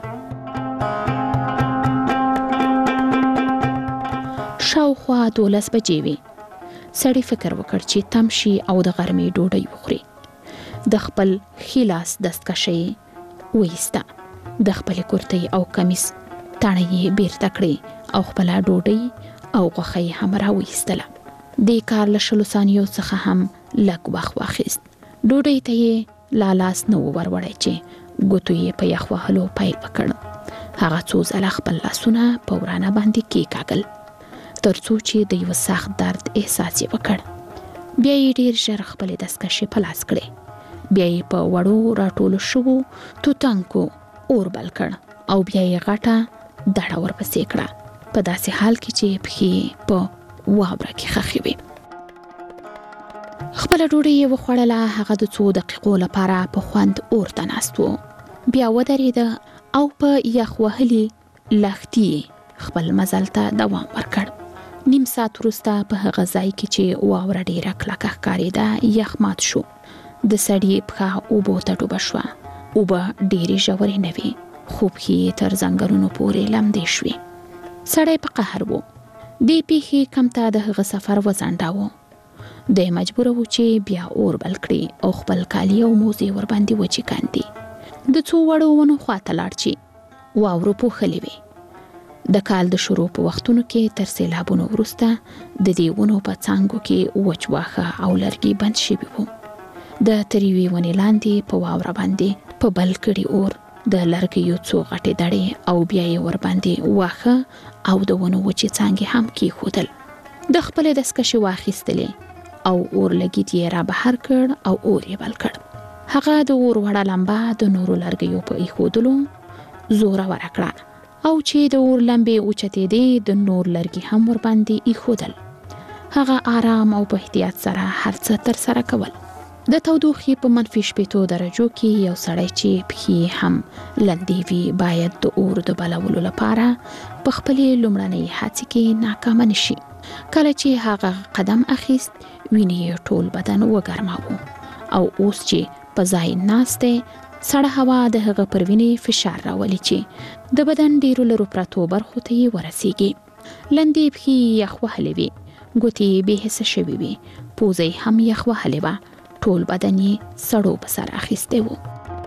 شاوخوا 12 بجې وې. سړی فکر وکړ چې تم شي او د غرمې ډوډۍ وخوري. د خپل ښي لاس دستکشۍ وایسته. د خپلې کورتۍ او کمیس تڼۍ یې بیرته کړې او خپله ډوډۍ او غوښه یې هم راوایستله. دې کار له 20 ثانیو څخه هم لږ وخت واخیست. ډوډۍ ته یې لا لاس نه و وروړی چې ګوتو یې په یخ وهلو پیل وکړ. هغه څو ځله خپل لاسونه په ورانه باندې کېکاږل تر څو چې د یوه سخت درد احساس یې وکړ. بیا یې ډېر ژر خپلې دستکشې په لاس کړې. بیا یې په وړو راټولو شوو توتانکو اور بل کړ او بیا یې غټه دړه ورپسې کړه په داسې حال کې چې پښې په واوره کې خښې وې. خپله ډوډۍ یې وخوړله. هغه د څو دقیقو لپاره په خوند اور ته ناست و. بیا ودرېده او په یخ وهلي لښتي خپل مزل ته دوام ورکړ. نیم ساعت وروسته په هغه ځای کې چې واوره ډېره کلکه ښکارېده یخ مات شو. د سړي پښه اوبو ته ډوبه شوه. اوبه ډېرې ژورې نه وې خو پښې یې تر ځنګنونو پورې لمدې شوې. سړی په قهر و. دې پیښې کم ته د هغه سفر وځنډاوه. دی مجبوره و چې بیا اور بل کړي او خپل کالي او موزې ورباندې وچې کاندي. د څو وړو ونو خواته لاړ چې واورو پوښلې وې. د کال د شروع په وختونو کې تر سیلابونو وروسته د دې ونو په څانګو کې وچ واښه او لرګي بند شوي وو. د تریوي ونې لاندې په واوره باندې په بل کړي اور د لرګیو څو غټې دړې او بیا یې ورباندې واښه او د ونو وچې څانګې هم کېښودل. د خپلې دستکشې واخیستلې او اور لګید یې را بهر کړ او اور یې بل کړ. هغه د اور وړه لمبه د نورو لرګیو په ایښودلو زوره ورکړه او چې د اور لمبې اوچتېدې د نور لرګي هم ورباندې ایښودل. هغه آرام او په احتیاط سره هر څه ترسره کول. د تودوخې په -15 درجو کې یو سړی چې پښې هم لندې وي باید د اور د بلولو لپاره په خپلې لومړنۍ هڅې کې ناکامه نشي. کله چې هغه قدم اخیست وینې ټول بدن وګرماوه او اوس چې په ځای ناست دی سړه هوا د هغه پر وینې فشار راولي چې د بدن ډیرو لرو پرتو برخو ته یې ورسیږي. لندې پښې یخ وهلې وي، ګوتې بې حسه شوې وي، پوزه هم یخ وهلې وه. ټول بدن یې سړو په سر اخیستی و.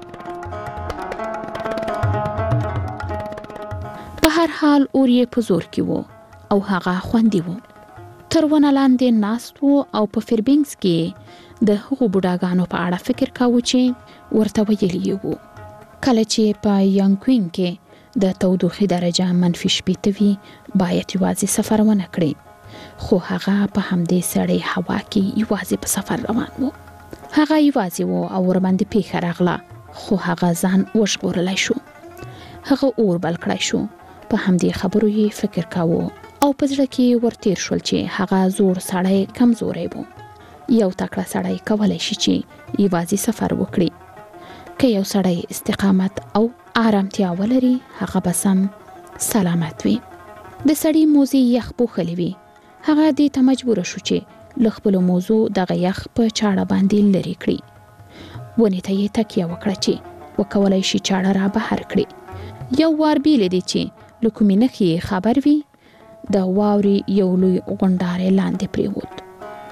په هر حال اور یې په زور کې و او هغه خوندي و. تر ونه لاندې ناست و او په فیربینکس کې د هغو بوډاګانو په اړه فکر کاوه چې ورته ویلي وو. کله چې په یانګوینګ کې د تودوخې درجه -15 وي باید یوازې سفر ونه کړي. خو هغه په همدې سړې هوا کې یوازې په سفر روان و. هغه یوازې و او ورباندې پیښه راغله خو هغه ځان وژغورلی شو. هغه اور بل کړی شو. په همدې خبرو یې فکر کاوه او په زړه کې ورتیر شول چې هغه زوړ سړی کمزوری و. یو تکړه سړی کولی شي چې یوازې سفر وکړي. که یو سړی استقامت او آرامتیا ولري هغه به سم سلامت وي. د سړي موزې یخ پوښلې وي. هغه دې ته مجبوره شو چې له خپلو موزو دغه یخ په چاړه باندې لرې کړي. ونې ته یې تکیه وکړه چې وکولی شي چاړه را بهر کړي. یو وار بیلې دی چې له کومې نښې خبر وي د واورې یو لوی غونډارې لاندې پریوت.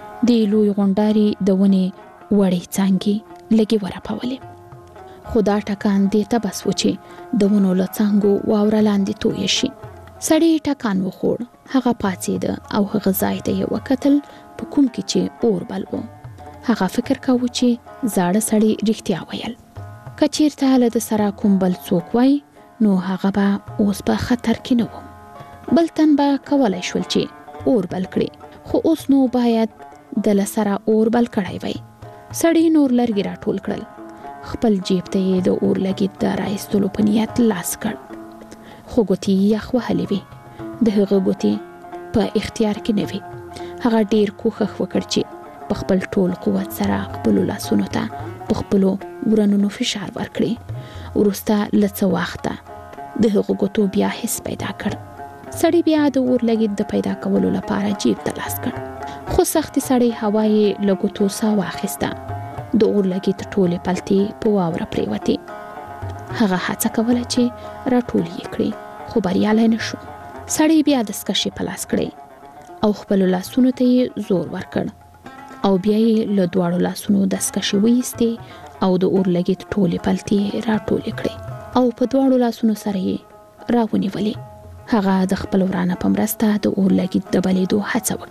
د لوی غونډارې د ونې وړې څانګې لګي ورپولې. خو دا ټکان دې ته بس و چې د ونو له څانګو واوره لاندې تویه شي. سړی ټکان وخوړ. هغه پاڅېده او هغه ځای ته یې وکتل په کوم کې چې اور بل و. هغه فکر کاوه چې زاړه سړی رښتیا ویل. که چیرته له د سره کوم بل څوک وای نو هغه به اوس په خطر کې نه و. بل تن به کولی شول چې اور بل کړي، خو اوس نو باید د له سره اور بل کړی وای. سړی نور لرګي راټول کړل. خپل جیب ته یې د اور لګید د راایستلو په نیت لاس کړ، خو ګوتې یې یخ وهلې وې. د هغه ګوتې په اختیار کې نه وې. هغه ډیر کوښښ وکړ چې په خپل ټول قوت سره خپلو لاسونو ته په خپلو ورنونو فشار ورکړي. وروسته له څه وخته د هغو ګوتو بیا حس پیدا کړ. سړی بیا د اور لګید د پیدا کولو لپاره جیب ته لاس کړ، خو سختې سړی هوا یې له ګوتو ساه واخیسته. د اور لګید ټولې پلتې په واوره پریوتې. هغه هڅه کوله چې راټول یې کړي، خو بریالی نه شو. سړی بیا دستکشې په لاس کړې او خپلو لاسونو ته یې زور ورکړ، او بیا یې له دواړو لاسونو دستکشې وایستې او د اور لګید ټولې پلتې راټولې کړې او په دواړو لاسونو سره یې راونیولې. هغه د خپل ورانه په مرسته د اور لګید د بلېدو هڅه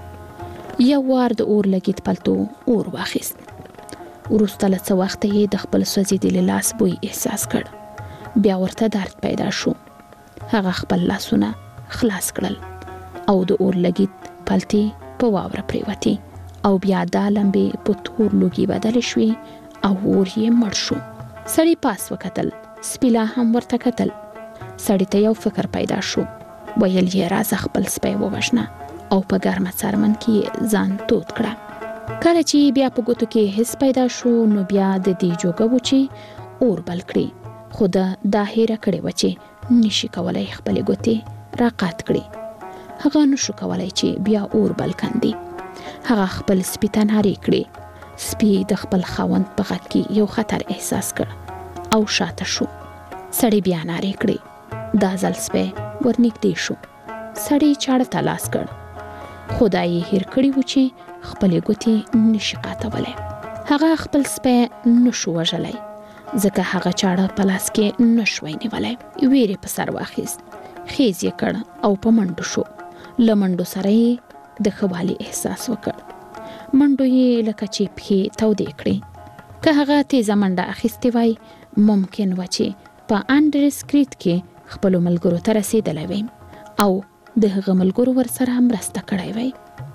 وکړه. یو وار د اور لګید پلتو اور واخیست. وروسته له څه وخته یې د خپل سوځېدلي لاس بوی احساس کړ. بیا ورته درد پیدا شو. هغه خپل لاسونه خلاص کړل او د اور لګید پلتې په واوره پریوتې او بیا دا لمبې په تور لوګي بدل شوې او اور یې مړ شو. سړی پاس وکتل. سپیلا هم ورته کتل. سړی ته یو فکر پیدا شو. ویل یې راځه خپل سپی ووژنه او په ګرمه څرمن کې ځان تود کړه. کله چې بیا په ګوتو کې حس پیدا شو نو بیا د دې جوګه و چې اور بل کړي، خو دا هیره کړې وه چې نشي کولی خپلې ګوتې راقات کړي. هغه نشو کولی چې بیا اور بل کندي. هغه خپل سپي ته نارې کړې. سپي د خپل خاوند په غږ کې یو خطر احساس کړ او شاته شو. سړی بیا نارې کړې. دا ځل سپی ورنږدې شو. سړی چاړه ته لاس کړ. خو دا یې هیر کړي و چې خپلې ګوتې نشي قاتولی. هغه خپل سپی نشو وژلی ځکه هغه چاړه په لاس کې نشوی نیولی. ویرې په سر واخیست. خیز یې کړ او په منډو شو. له منډو سره یې د ښه والي احساس وکړ. منډو یې لکه چې پښې تودې کړې. که هغه تیزه منډه اخیستې وای ممکن و چې په انډریس کرید کې خپلو ملګرو ته رسېدلی وی او د هغه ملګرو ورسره مرسته کړی وی.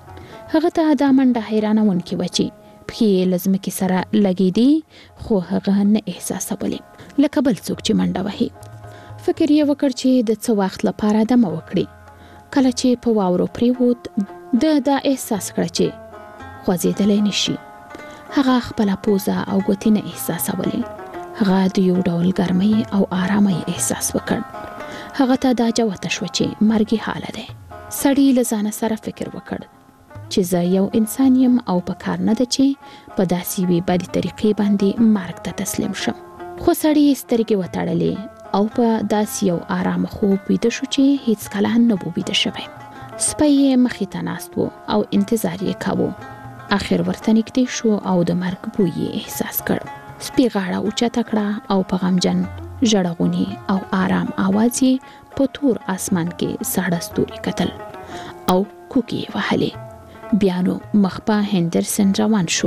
هغه ته دا منډه حیرانونکې وه چې پښې یې له ځمکې سره لګېدې خو هغه نه احساسولې لکه بل څوک چې منډه وهي. فکر یې وکړ چې د څه وخت لپاره دمه وکړي. کله چې په واورو پریوت دا احساس کړه چې خوځېدلی نشي. هغه خپله پوزه او ګوتې نه احساسولې. هغه د یو ډول ګرمۍ او آرامۍ احساس وکړ. هغه ته دا جوته شوه چې مرګي حاله دی. سړی له ځانه سره فکر وکړ چې زه یو انسان یم او په کار نه ده چې په داسې یوې بدې طریقې باندې مرګ ته تسلیم شم. خو سړی سترګې وتړلې او په داسې یو آرامه خوب ویده شو چې هیڅکله نه و ویده شوی. سپی یې مخې ته ناست و او انتظار یې کاوه. اخر ورته نږدې شو او د مرګ بوی یې احساس کړ. سپي غاړه اوچته کړه او په غمجن ژړغوني او آرام آواز یې په تور اسمان کې ساړه ستوري کتل او کوکې یې وهلې. بیا نو مخ په هندرسن روان شو.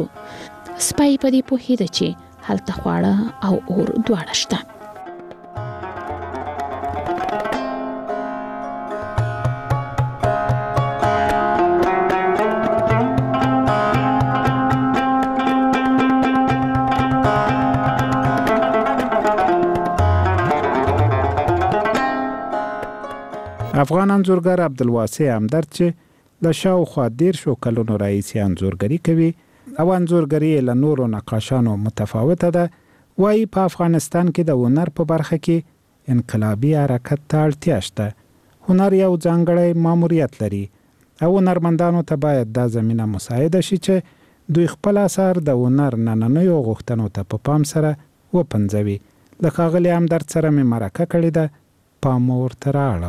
سپی په دې پوهېده چې هلته خواړه او اور دواړه شته. افغان انځورګر عبدالواسع همدرد چې د شاوخوا 10 کلونو راهیسې انځورګري کوي او انځورګري له نورو نقاشانو متفاوته ده، وایي په افغانستان کې د هنر په برخه کې انقلابي حرکت ته اړتیا شته. هنر یو ځانګړی ماموریت لري او هنرمندانو ته باید دا زمینه مساعده شي چې دوی خپل اثار د هنر نننیو غوښتنو ته په پام سره وپنځوي. له ښاغلي همدرد سره مې مرکه کړې ده، پام ورته رااړوم.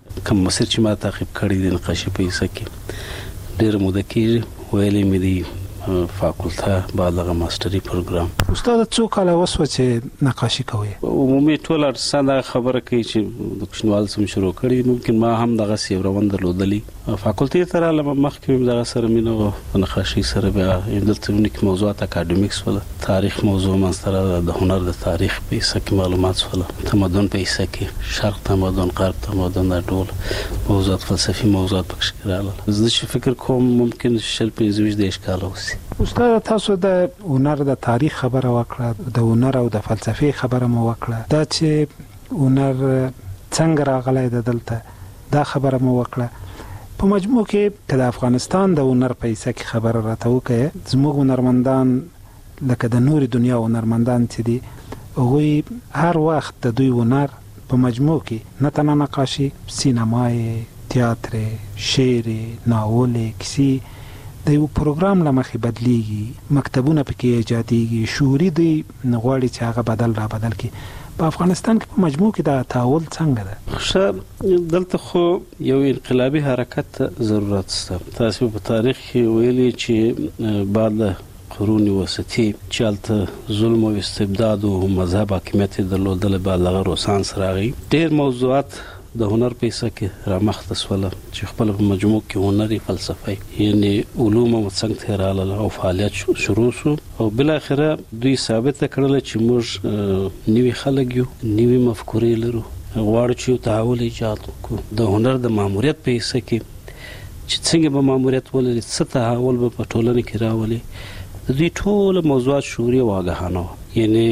کوم مسیر چې ما تعقیب کړی دی نقاشي په حصہ کې ډېر موده کېږي ویلې مې دی فاکولته بالغه ماستري پروګرام. استاد څو کاله وسو چې نقاشي کوي؟ عمومي ټول ارسان دا خبره کوي چې د کوشنوال سم شروع کړی ممکن ما هم دغه سی روان درلودلی فاکولټي تر له مخکې دغه سره مينو نقاشي سره بیا دلته ونیک موضوعات اکاډمیکس ولا تاریخ موضوع منستره د هنر د تاریخ په حصہ کې معلومات ولا تمدن په حصہ کې شرق تمدن غرب تمدن د ټول موضوعات فلسفي موضوعات پکې راغله. زه چې فکر کوم ممکن شل 15 د اشکال اوسي. استاد تاسو د هنر د تاریخ خبره وکړه د هنر او د فلسفي خبره مو وکړه دا چې هنر څنګه راغلی د دلته دا خبره مو وکړه په مجموع کې د افغانستان د هنر په حصہ کې خبره راته وکړه زموږ هنرمندان لکه د نوري دنیا هنرمندان چې دي هغوی هر وخت د دوی هنر په مجموع کې نه تنها نقاشي سینمای تیاتر شعر ناول کیسې د یو پروګرام لمخې بدلیږي مکتبونه پکې ایجادېږي شعوري دی غواړي چې هغه بدل کړي په افغانستان کې په مجموع کې دا تحول څنګه ده؟ دلته خو یو انقلابي حرکت ضرورت شته. تاسو په تاریخ کې ویلي چې بعد قرون وسطي چې البته ظلم او استبداد او مذهب حاکمیت درلودل بالغ روسان سراغي ډېر موضوعات د هنر په حصہ کې رامخته سوله چې خپل په مجموع کې هنري فلسفي یعنی علوم او څنګه رااله او فعالیت شروع شو او بل اخره دوی ثابت کړل چې موږ نیوي خلک یو نیوي مفکورې لرو غواړو چې تحول ایجاد وکړو د هنر د ماموریت په حصہ کې چې څنګه به ماموریت ولري څه تحول به په ټولنه کې راولي د دوی ټول موضوعات شعوري واګهانه یعنی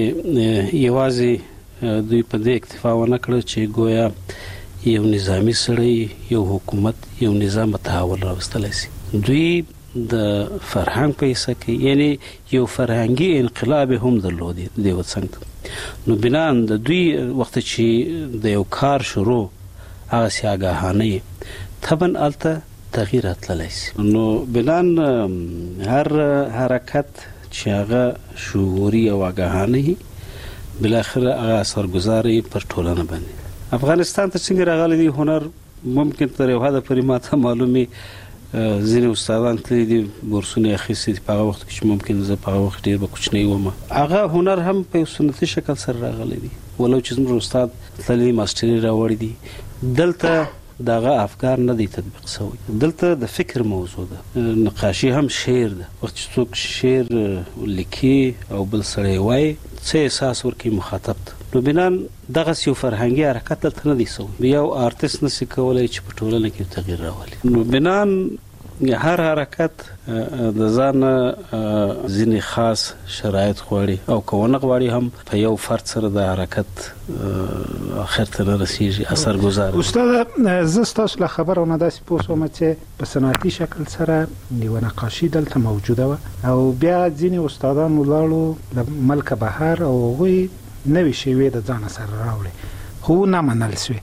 یوازې دوی په دې اکتفا ونه کړ چې گویا یو نظامی سړی یو حکومت یو نظام تحول راوستلی شي دوی د فرهنګ په حصہ کې یعنی یو فرهنګي انقلاب هم درلودي د وڅنګ نو بنان د دوی وخت چې د یو کار شروع هغه سیاګهانه طبعا الته تغییر اتللی شي نو بنان هر حرکت چې هغه شعوري او واګهانه بل اخر هغه اثرګذاري پر ټولنه باندې افغانستان ته څنګه راغلی دی هنر ممکن تر یو حد پورې ماته معلومي ځینې استادان تللي دي بورسونه اخیستي دي په هغه وخت کې چې ممکن زه په هغه وخت ډېر به کوچنی وم هغه هنر هم په یو سنتي شکل سره راغلی دی ولو چې زموږ استاد تللي ماسټري راوړی دي دلته دغه افکار نه دي تطبیق شوی دلته د فکر موضوع ده نقاشي هم شعر ده وخت چې څوک شعر لیکي او بل سړی وایي څه احساس ورکوي مخاطب ته نو بنان دغه یو فرهنګي حرکت دلته نه دی سوی یو آرټیست نشي کولای چې په ټولنه کې تغییر راولي نو بنان هر حرکت د ځان ځینې خاص شرایط غواړي او کونه غواړي هم په یو فرد سره د حرکت اخر ته رسیږي اثرګذار استاد زه تاسو له خبرونه داسې پوښتنه چې په صنعتي شکل سره یو نقاشي دلته موجوده و او بیا ځینې استادان ولاړو د ملک بهر او غوي نوې شیوه د ځان سره راوړي خو نه منل شوی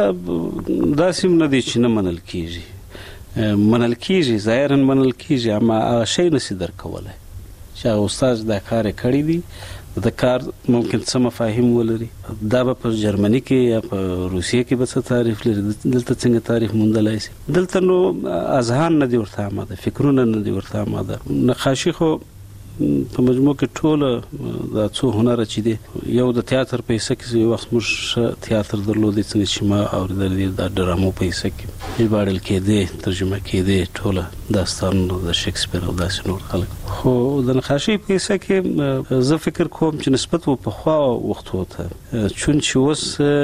داسې نه دي چې نه منل کیږي منل کیږي ظاهرا منل کیږي اما هغه شی نشي درکولای چې استاد دا کار کړی دی د کار ممکن څه مفاهیم ولري دا په جرمني کې یا په روسیې کې به څه تعریف لري دلته څنګه تعریف موندلای شي دلته نو اذهان نه دی ورته آماده فکرونه نه دی ورته آماده نقاشي خو په مجموع کې ټول د څو هنر چې دي یو د تیاتر په حصہ کې یو وخت موږ تیاتر درلودی چې ما اوریدل دي د ډرامو په حصہ کې ژباړل کېده ترجمه کېده ټول داستان د شکسپیر او داسې نور خلک خو د نقاشي په حصہ کې زه فکر کوم چې نسبت په خوا وخت وته چون چې اوس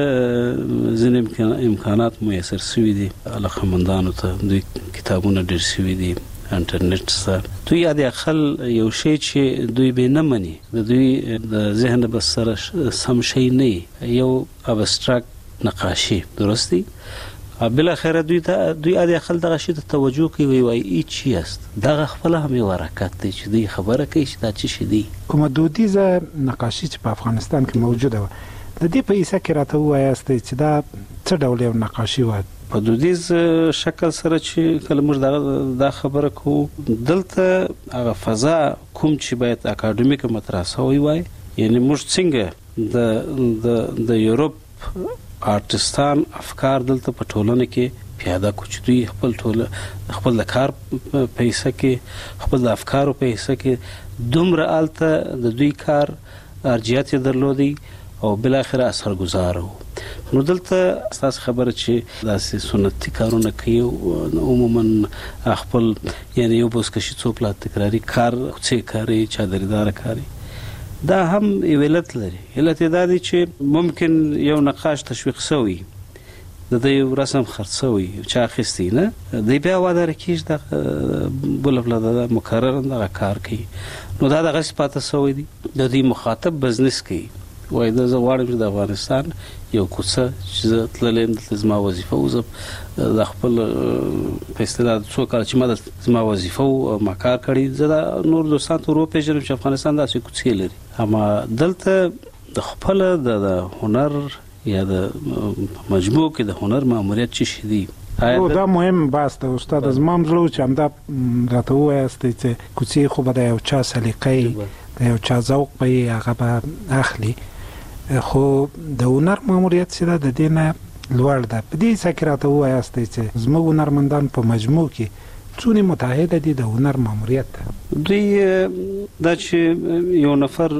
ځینې امکانات میسر شوي دي علاقمندانو ته دوی کتابونه ډېر شوي دي انټرنیټ سره دوی یاد اخل یو شی چې دوی به نه مني د دوی د ذهن بس سره سم شي نه یو ابستراکټ نقاشي درستی بل اخر دوی یاد اخل دغه شی ته توجه کوي وای چی است دغه خپل هم یو حرکت دی چې دوی خبره کوي چې دا چی شي دی کومه دودیزه نقاشي چې په افغانستان کې موجوده و د دې په حصہ کې راته وایاست چې دا څه ډول یو نقاشي و په دودیز شکل سره چې کله موږ دا خبره کوو دلته هغه فضا کوم چې باید اکاډمیک مطرح شوی وای یعنی موږ څنګه د یورپ آرټستان افکار دلته په ټولنه کې پیاده کو چې دوی خپل د کار په حصه کې خپل د افکارو په حصه کې دومره الته د دوی کار ارجحیت درلودي او بل اخر اثرګذار وو. نو دلته تاسو خبره چې داسې سنتي کارونه کوي عموما خپل یعنی یو بوسکشي څوپلا تکراری کار څه کوي چادردار کوي دا هم یو علت لري. علت دا دی چې ممکن یو نقاش تشویق شوی د دې رسم خرڅوي چې اخیستی نه دی بیا واده رکیش د بلبل د مکرر د کار کوي نو دا د غصبات شوی دی د دې مخاطب بزنس کوي وای د زوړم چې د افغانستان یو کوڅه چې تللم د زما وظیفه او د خپل په اصطلاح څو کال چې ما د زما وظیفه او ما کار کړی زه نور دوستان ته اروپا چې افغانستان داسې کوڅې لري اما دلته د خپل د هنر یا د مجموع کې د هنر ماموریت چې شدي دا مهم بحث ده استاد زما مزلو چې همدا راته وایست چې کوڅې خو به یو چا سلیقې د یو چا ذوق به هغه به اخلي خو د هنر ماموریت چې د دې نه لوړ ده. په دې ځکه راته وایست چې زموږ هنرمندان په مجموع کې څونه متحده دي د هنر ماموریت دوی دا چې یو نفر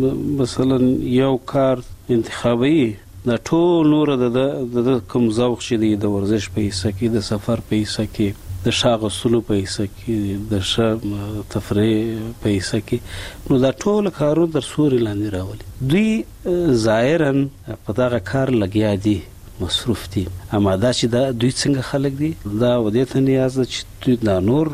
مثلا یو کار انتخابي د ټول نور د کوم ذوق چې دی د ورزش په حصہ کې د سفر په حصہ کې د شاغسلو په حصہ کې د تفریح په حصہ کې نو دا ټول کارو در سوري لاندې راولي دوی ظاهرا په دا کار لګیا دي مصروف دي اما دا چې دا دوی څنګه خلک دي دا ودې ته نیاز چې دوی دا نور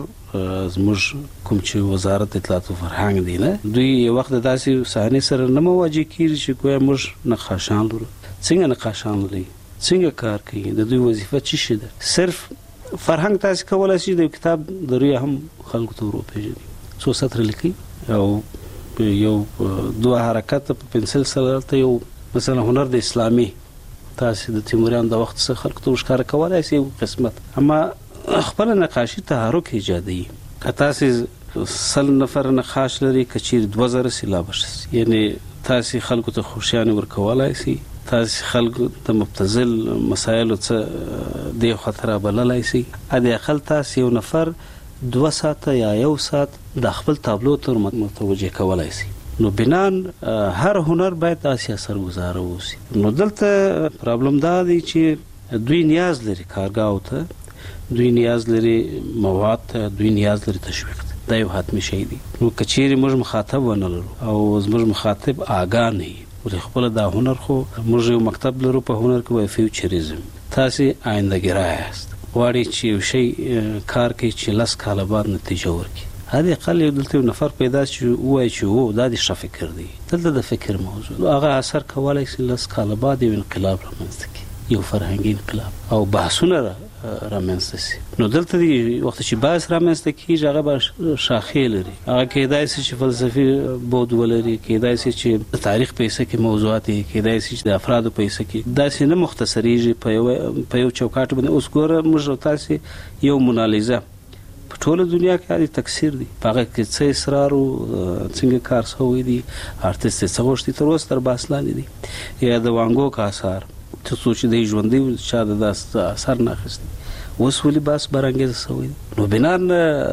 زموږ کوم چې وزارت اطلاعات او فرهنګ دی نه دوی یو وخت داسې صحنه سره نه مواجه کیږي چې کوی موږ نقاشان لرو څنګه نقاشان لري څنګه کار کوي د دوی وظیفه څه شي ده صرف فرهنګ تاسو کولای شئ د کتاب دروي هم خلکو ته ورپېژني څو سطر لیکي او یو دوه حرکت په پنسل سره ته یو مثلا هنر د اسلامي تاسو د تیموریان د وخت څخه خلکو ته ښکار کولای شئ قسمت اما خپل نقاشي تحرک ایجادي کتا سي سل نفر نقاش لري کچیر 2000 سیلابش یعنی تاسو خلکو ته خوشیان ورکولای شئ تاسو خلکو ته مبتذل مسایل څخه د خطر بللای شئ ا دې خپل تاسو یو نفر 2 ساعت یا 1 ساعت د خپل تابلو ته متوجه کولای شئ نو بنان هر هنر باید تاسو اثرګذار اوسي. نو دلته پرابلم دا دی چې دوی نیاز لري کارګاو ته دوی نیاز لري مواد ته دوی نیاز لري تشویق ته دا یو حتمی شی دی. نو کچېری موږ مخاطب ونه لرو او زموږ مخاطب آگاه نه وي خپل دا هنر خو موږ یو مکتب لرو په هنر کې وای فیوچریزم تاسو آیندګرا یاست غواړئ چې یو شی کار کوي چې لاس کاله بعد نتیجه ورکړي هذه قال دلته نفر پیدا شو وای چې دا د فکر دی دلته د فکر موضوع هغه اثر کولای شي لاس کاله بعد یو انقلاب رامنځته کړي یو فرهنګي انقلاب او بحثونه رامنځته شي. نو دلته دی وخت چې بحث رامنځته کیږي هغه به شاخې لري هغه کېدای شي چې فلسفي بود ولري کېدای شي چې تاریخ په حصہ کې موضوعات کېدای شي چې د افرادو په حصہ کې دا سینه مختصریږي په یو چوکاټ باندې اوس ګوره موږ تاسو یو مونالیزه په ټوله دنیا کې هغه تکثیر دي هغه کې څه اصرار او څنګه کار شوی دي ارتست څه غوښتي تر اوسه تر باسلانې دي یا د وانګو کا اثر ته سوچ دی ژوندۍ شاده د اثر نه اخیستي اوس ولې باس برانګیز شوی نو بنان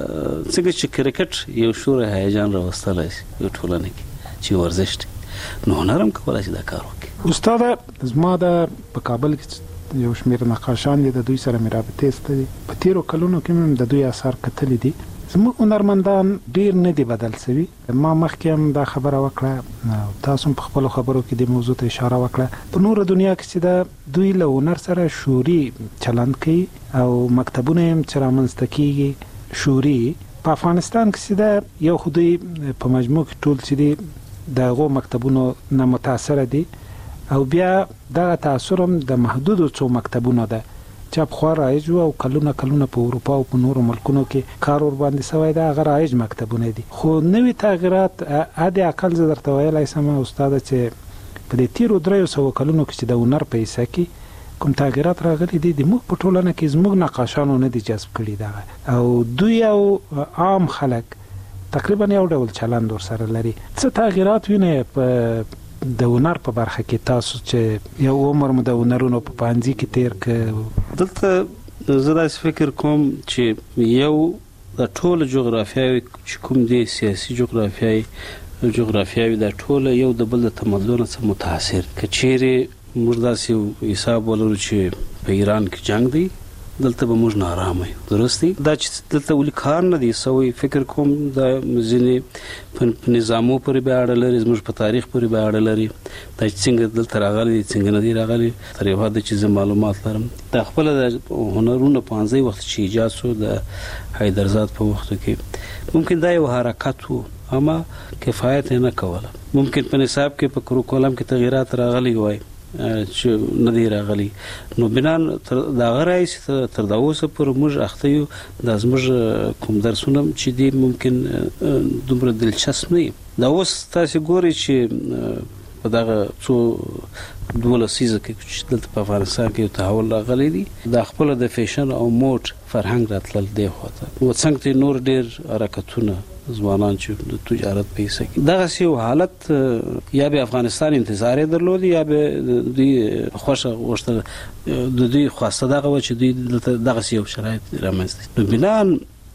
څنګه چې کرکټ یو شور هیجان راوستلای شي یو ټولنه کې چې ورزش نو هنرم کولای شي دا کار وکړي. استاد زما د په کابل کې یو شمیر نقاشان د دوی سره مرابطه استدي په تیرو کلونو کې د دوی اثار کتل دي زموږ هنرمندان ډیر نه دي بدل شوي. ما مخکې هم دا خبره وکړه تاسو په خپل خبرو کې د موضوع ته اشاره وکړه په نور دنیا کې چې د دوی له هنر سره شوري چلند کوي او مکتبونه هم چې رامنځته کیږي شوري په افغانستان کې چې د یو خودي په مجموع کې ټول چې دي دغه مکتبونو نه متاثر دي او بیا دا تاثیر هم د محدودو څو مکتبونو ده چې په خور رایج او کلونه په اروپا او په نورو ملکونو کې کار ور باندې سوی دا غیر رایج مکتبونه دي خو نوې تغیرات عادي عقل زه درته ویلای سم استاد چې په دې تیرو 300 کلونو کې چې د هنر په حصہ کې کوم تغیرات راغلي دي د موږ په ټولنه کې زموږ نقاشانو نه دي جذب کړي دا او دوی او عام خلک تقریبا یو ډول چلند ور سره لري څه تغیرات ویني په د هنر په برخه کې تاسو چې یو عمر مو د هنرونو په پانځي کې تیر ک دلته زه داسې فکر کوم چې یو د ټول جغرافیاوي چې کوم دی سیاسي جغرافیاوي د ټول یو د بل د تمدن څخه متاثر کچېره موږ داسې حساب ولرو چې په ایران کې جنگ دی دلته به موږ نارامه یو درستی دا چې دلته ولې کار نه دی سوی فکر کوم د ځینې په نظامو پورې به اړه لري زموږ په تاریخ پورې به اړه لري دا څنګه دلته راغلي څنګه نه دی راغلي تر یو حد چې معلومات لرم دا خپل د هنرونو پانځي وخت چې ایجاد شو د حیدرزاد په وخت کې ممکن دا یو حرکت وو اما کفایت نه کوله ممکن په نصاب کې په کروکولم کې تغیرات راغلي وای چې نه دی راغلي نو بنان دا غرای تر دا اوسه پر موږ اخته یو د زموږ کوم درسونه چې دی ممکن دومره دلچسپ نه دا اوس تاسو ګوري چې په دغه څو دوله سیزه کې دلته په افغانستان کې تحول راغلی دی د خپل د فیشن او موډ فرهنګ راتلل دی خواته و څنګه نور ډیر حرکتونه ځوانان چې د تجارت پیسې کې دغه یو حالت یا به افغانستان انتظار درلود یا به دوی خوشا غوښتل د دوی خواسته دغه و چې دوی دغه یو شرایط رامنځته بنان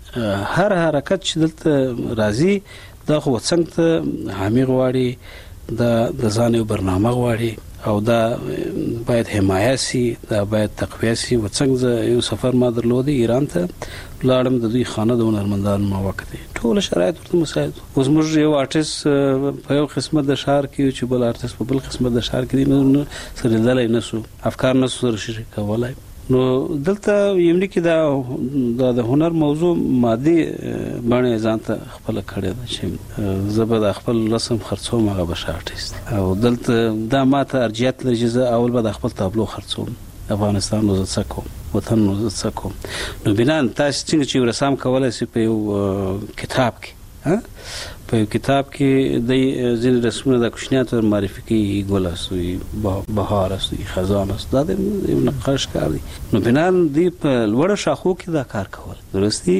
هر حرکت چې دلته راځي دا خو څنګه حامي غواړي د ځان یو برنامه غواړي او دا باید حمایت شي دا باید تقویه شي و څنګه یو سفر ما درلود ایران ته لاړم د دوی خانه د هنرمندانو ما وکړه ټول شرایط ورته مساعد اوس موږ یو آرټیست په یو قسمت د ښار کې چې بل آرټیست په بل قسمت د ښار کې نو سره لیدلای نه سو افکار نه سره شریک کولای نو دلته یمنی کې دا د هنر موضوع مادي باندې ځان ته خپل کړی دا چې زبر د خپل رسم خرڅوم هغه به آرټیست او دلته دا ماته ارجیات لري چې اول به د خپل تابلو خرڅوم افغانستان نو زه کوم وطن نو زه کوم نو بنان تاسو چې رسام کولای شئ په یو کتاب کې په کتاب کې د ځینې رسمونه د کوچنیانو معرفي کوي ګل اسوي بهار اسوي خزان اسوي دا د یو نقاش کار دی نو بنان دی په لوړ شاخو کې دا کار کول درستی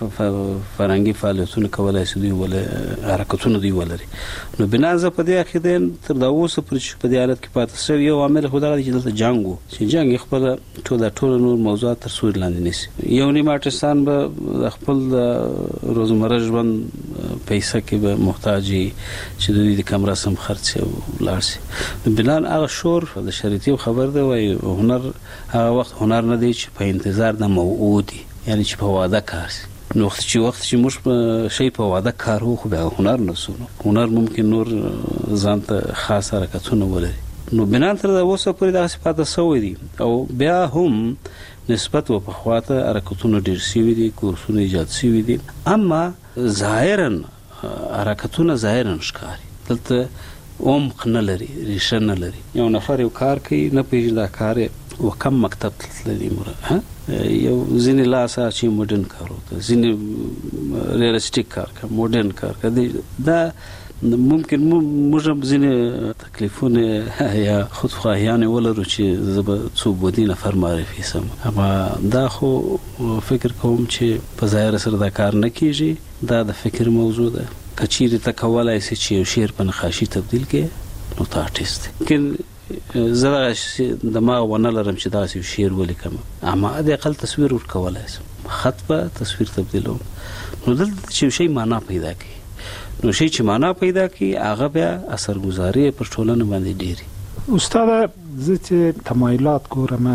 فرهنګي فعالیتونه کولای شي ول حرکتونه دی ولري نو بنان زه په دې اخیدن تر دا اوسه پر په دې حالت کې پاتې شو یو عامل خدای چې دلته جنگو چې جنگ خپل ټول نور موضوعات تر سور لاندې نشي یو نیمه پاکستان به خپل روزمره ژوند پیسې کې به محتاجي چې د دې کم رسم خرڅ او لارسي بلان هغه شور د شریعتي خبر دی وای هنر هغه وخت هنر نه دی چې په انتظار د موعودي یعنی چې په واده کار نو وخت چې موږ شی په واده کار وو خو به هنر نسونو هنر ممکن نور ځان ته خاص حرکتونه ولري نو بنان تر اوسه پورې دا صفات سوي دي او بیا هم نسبت و په خواته حرکتونه ډیر سوي دي کورسونه ایجاد سوي دي اما ظاهرا حرکتونه ظاهرا ښکاري دلته عمق نه لري ریشه نه لري یو نفر یو کار کوي نه پیژني دا کار وکم مکتب تللی مره یو ځینې لاسه چې موډرن کار وته ځینې ریالستیک کار کوي موډرن کار کوي دا ممکن موږ ځینې تکلیفونه یا خودخواهیان ولرو چې زه به څو بودی نفر معرفي سم اما دا خو فکر کوم چې په ظاهر سره دا کار نه کیږي دا د فکر موضوع ده کچېرې ته کولای شي چې یو شعر په نقاشي تبدیل کړي نو ته آرټیست لیکن زه د ما ونه لرم چې دا یو شعر ولیکم اما د اقل تصویر ورکولای شم خط په تصویر تبدیلوم نو دلته چې شی معنا پیدا کوي نو شی چې معنا پیدا کوي هغه بیا اثرګذاري پر ټولنه باندې ډیری استاد زه چې تمایلات ګورم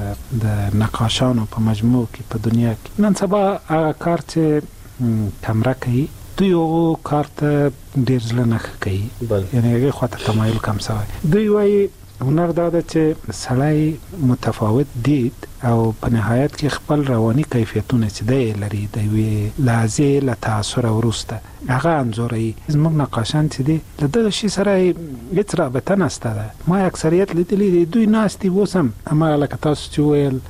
د نقاشانو په مجموع کې په دنیا کې نن سبا هغه کار چې کمره کوي دوی یو کار ته ډیر ځله نه کوي یعنی هغه خواته تمایل کم شوی دوی وایي هنر دا ده چې سړی متفاوت دید او په نهایت کې خپل رواني کیفیتونه چې دی لري د یوې لحظې له تاثر وروسته هغه انځوروي زموږ نقاشان چې دي له دغه شي سره هېڅ رابطه نشته ده ما اکثریت لیدلی دی دوی ناست دي اوس هم هماغه لکه تاسو چې ویل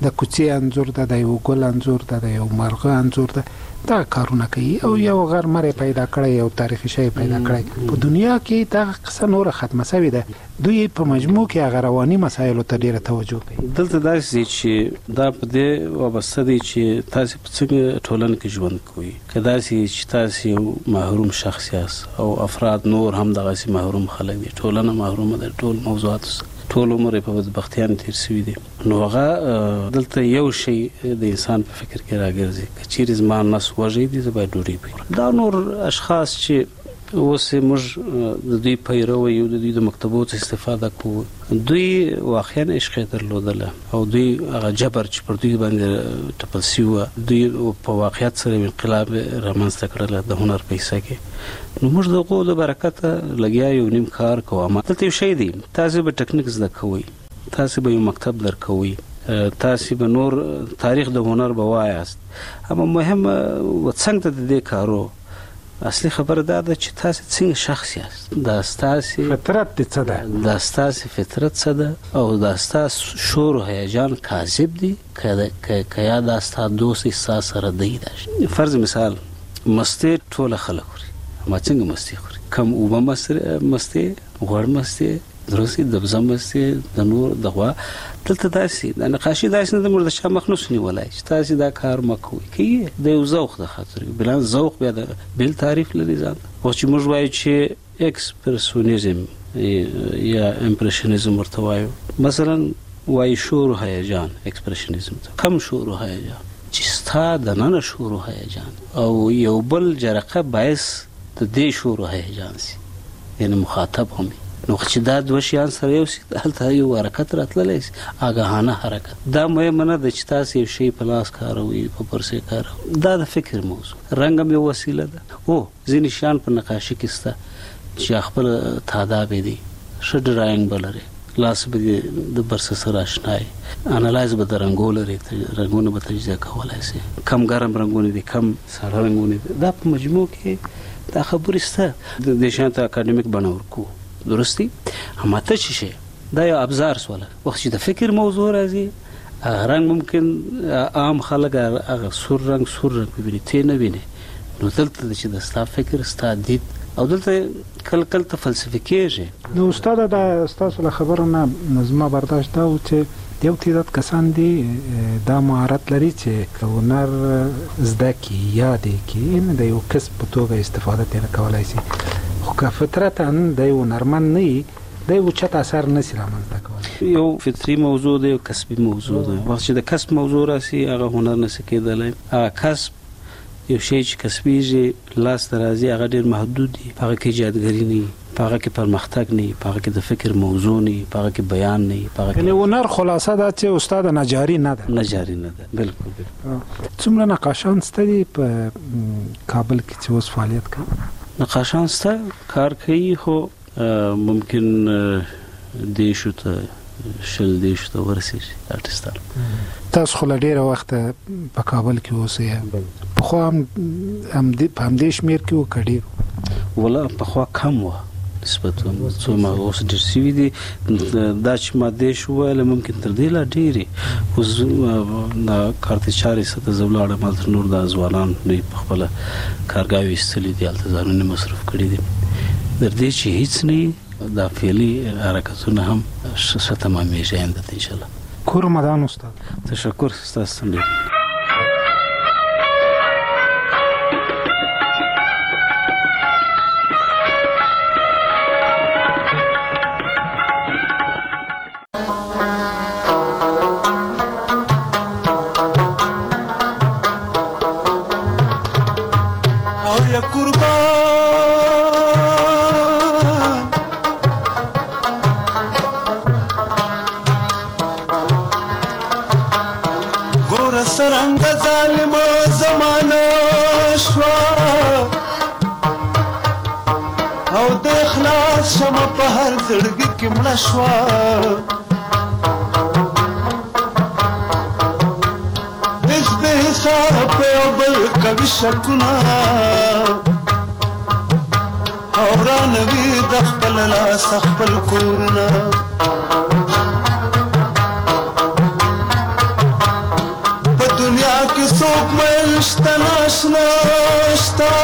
د کوڅې انځور ده، د یو ګل انځور ده، د یو مرغه انځور ده، دا کارونه کوي او یو غرمره پیدا کړی، یو تاریخي شی پیدا کړی. په دنیا کې دا قصه نور ختمه شوې ده، دوی په مجموع کې هغه رواني مسایلو ته ډیره توجه کوي. دلته داسې چې دا په دې وابسته دي چې تاسو په څنګه ټولنه کې ژوند کوئ. که داسې چې تاسو یو محروم شخص یاست او افراد نور هم دغسې محروم خلک دي، ټولنه محرومه ده، ټول موضوعات ټول عمر په بدبختیانو تیر شوي دي، نو هغه دلته یو شی د انسان په فکر کې راګرځي، که چیرې زما نس وږی دي زه باید ډوډۍ وخورم. دا نور اشخاص چې اوس موږ د دوی پیرو یو، د دوی د مکتبو څخه استفاده کوو، دوی واقعا عشق درلودله او دوی هغه جبر چې پر دوی باندې ټپل شوی، دوی په واقعیت سره انقلاب رامنځته کړل د هنر پیسه کې. نو موږ دغه د برکته لګیا یو نیم کار کوو. دلته یو شی دی، تاسو به ټکنیک زده کوئ، تاسو به یو مکتب درکوئ، تاسو به نور تاریخ د هنر به وایاست، اما مهمه څنګه د دې کارو اصلي خبره دا ده چې تاسو څنګه شخص یاست، دا ستاسو فطرت څه ده، دا ستاسو فطرت څه ده، او دا ستاسو شور او هیجان کاذب دي که یا دا ستاسو دوست احساس سره دی. فرض مثال مستی ټول خلک خوري، ما څنګه مستی خوري؟ کم اوبه مستی، غوړ مستی، دروسي دبزه مستی، د نور دغه دلته داسې د نقاشي داسې نه د موږ د شا مخ نسو نیولی چې تاسې دا کار مه کوئ. که د یو ذوق د خاطر بلان ذوق بیا د بل تعریف لري ځان. اوس چې موږ وایو چې اکسپرسونیزم یا امپریشنیزم ورته وایو، مثلا وایي شور و هیجان اکسپریشنیزم ته، کم شور و هیجان چې ستا د ننه شور و هیجان او یو بل جرقه باعث د دې شور و هیجان سي، یعنی مخاطب هم. نو چې دا دوه شیان سره یو سي، هلته یو حرکت راتللی سي، آګاهانه حرکت. دا مهمه نه ده چې تاسو یو شی په لاس کاروئ، په پرسې کاروئ، دا د فکر موضوع. رنګ هم یو وسیله ده. ځینې شیان په نقاشي کې شته چې خپل تاداب دي، ښه ډرایینګ به لري، لاس به د برسه سره اشنای، انالایز به د رنګو لري، رنګونه به تجزیه کولی سي، کم ګرم رنګونه دي، کم ساړه رنګونه دي. دا په مجموع کې دا خبرې شته. د دې شیانو ته اکاډمیک بڼه ورکوو، درستی. اما ته چې شی دا یو ابزار سوله، وخت چې د فکر موضوع راځي، هغه رنګ ممکن عام خلک هغه سور رنګ ببیني، ته نه ویني. نو دلته چې د ستا فکر، ستا دید، او دلته کله کله ته فلسفي کېږي. نو استاد دا ستاسو له خبرو نه زما برداشت دا و چې یو تعداد کسان دي دا مهارت لري چې هنر زده کړي، یاد یې کړي، د یو کسب په توګه استفاده ترې کولی شي. خو که فطرتا د یو هنرمند نه وي، د یو چت اثر نشي رامنځته کولی. یو فطري موضوع دی، یو کسبي موضوع دی. وخت چې د کسب موضوع راسي، هغه هنر نشي کېدلی. هغه کسب یو شی چې کسبیږي، لاس ته راځي، هغه ډېر محدود دي. په هغه کې ایجادګري نه وي، په هغه کې پرمختګ نه وي، په هغه کې د فکر موضوع نه وي، په هغه کې بیان نه وي. یعنې هنر خلاصه دا چې استاد نجاري نه ده. نجاري نه ده، بلکل. څومره نقاشان شته دي په کابل کې چې اوس فعالیت کوي؟ نقاشان شته، کار کوي، خو ممکن دیشو ته 20 ته ورسېږي آرټسټان. تاسو خو له ډېره وخته په کابل کې اوسئ، پخوا هم په همدې شمېر کې و که ډېر؟ ولا پخوا کم وه نسبت، څو ما اوس ډېر شوي دي. دا چې ما دیش وویله ممکن تر دې لا ډېرې. اوس د کارتې چارې څه ته زه ولاړم، هلته نور دا ځوانان دوی په خپله کارګاوې ایستلي دي، هلته ځانونه مصرف کړي دي. تر دې چې هیڅ نه وي، دا فعلي حرکتونه هم ښه تمامېږي آینده ته انشاءالله. کور مدان استاد. تشکر ستاسو څنګه. زړګي کې مړه شوه هیڅ بې حساب په یو بل کوي شکونه او رانوي د خپل لاس خپل کورونه کې څوک مېل شته ناشنا شته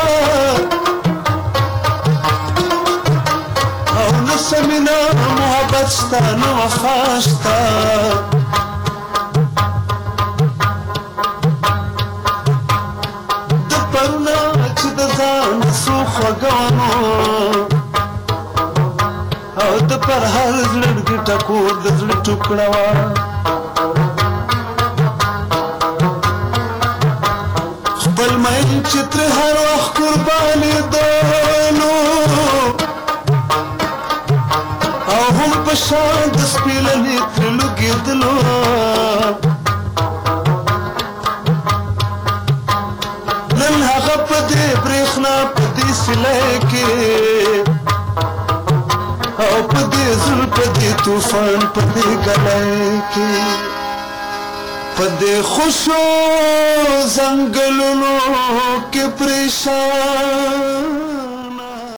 او نه سمینا محبت شته نه وفا شته د پرونه چې د ځان څو خوږوانو او د پر هر زړګي ټکور د زړه ټوکړه وه خپل مین چې تر هر وخت قربانېدلو او هم په شان د سپېلنې ترې لوګېدلو نن هغه په دې برېښنا په دې سیلۍ کې او په دې زړه په دې طوفان په دې ګلۍ کې په دې خوشو ځنګلونو کې پریشان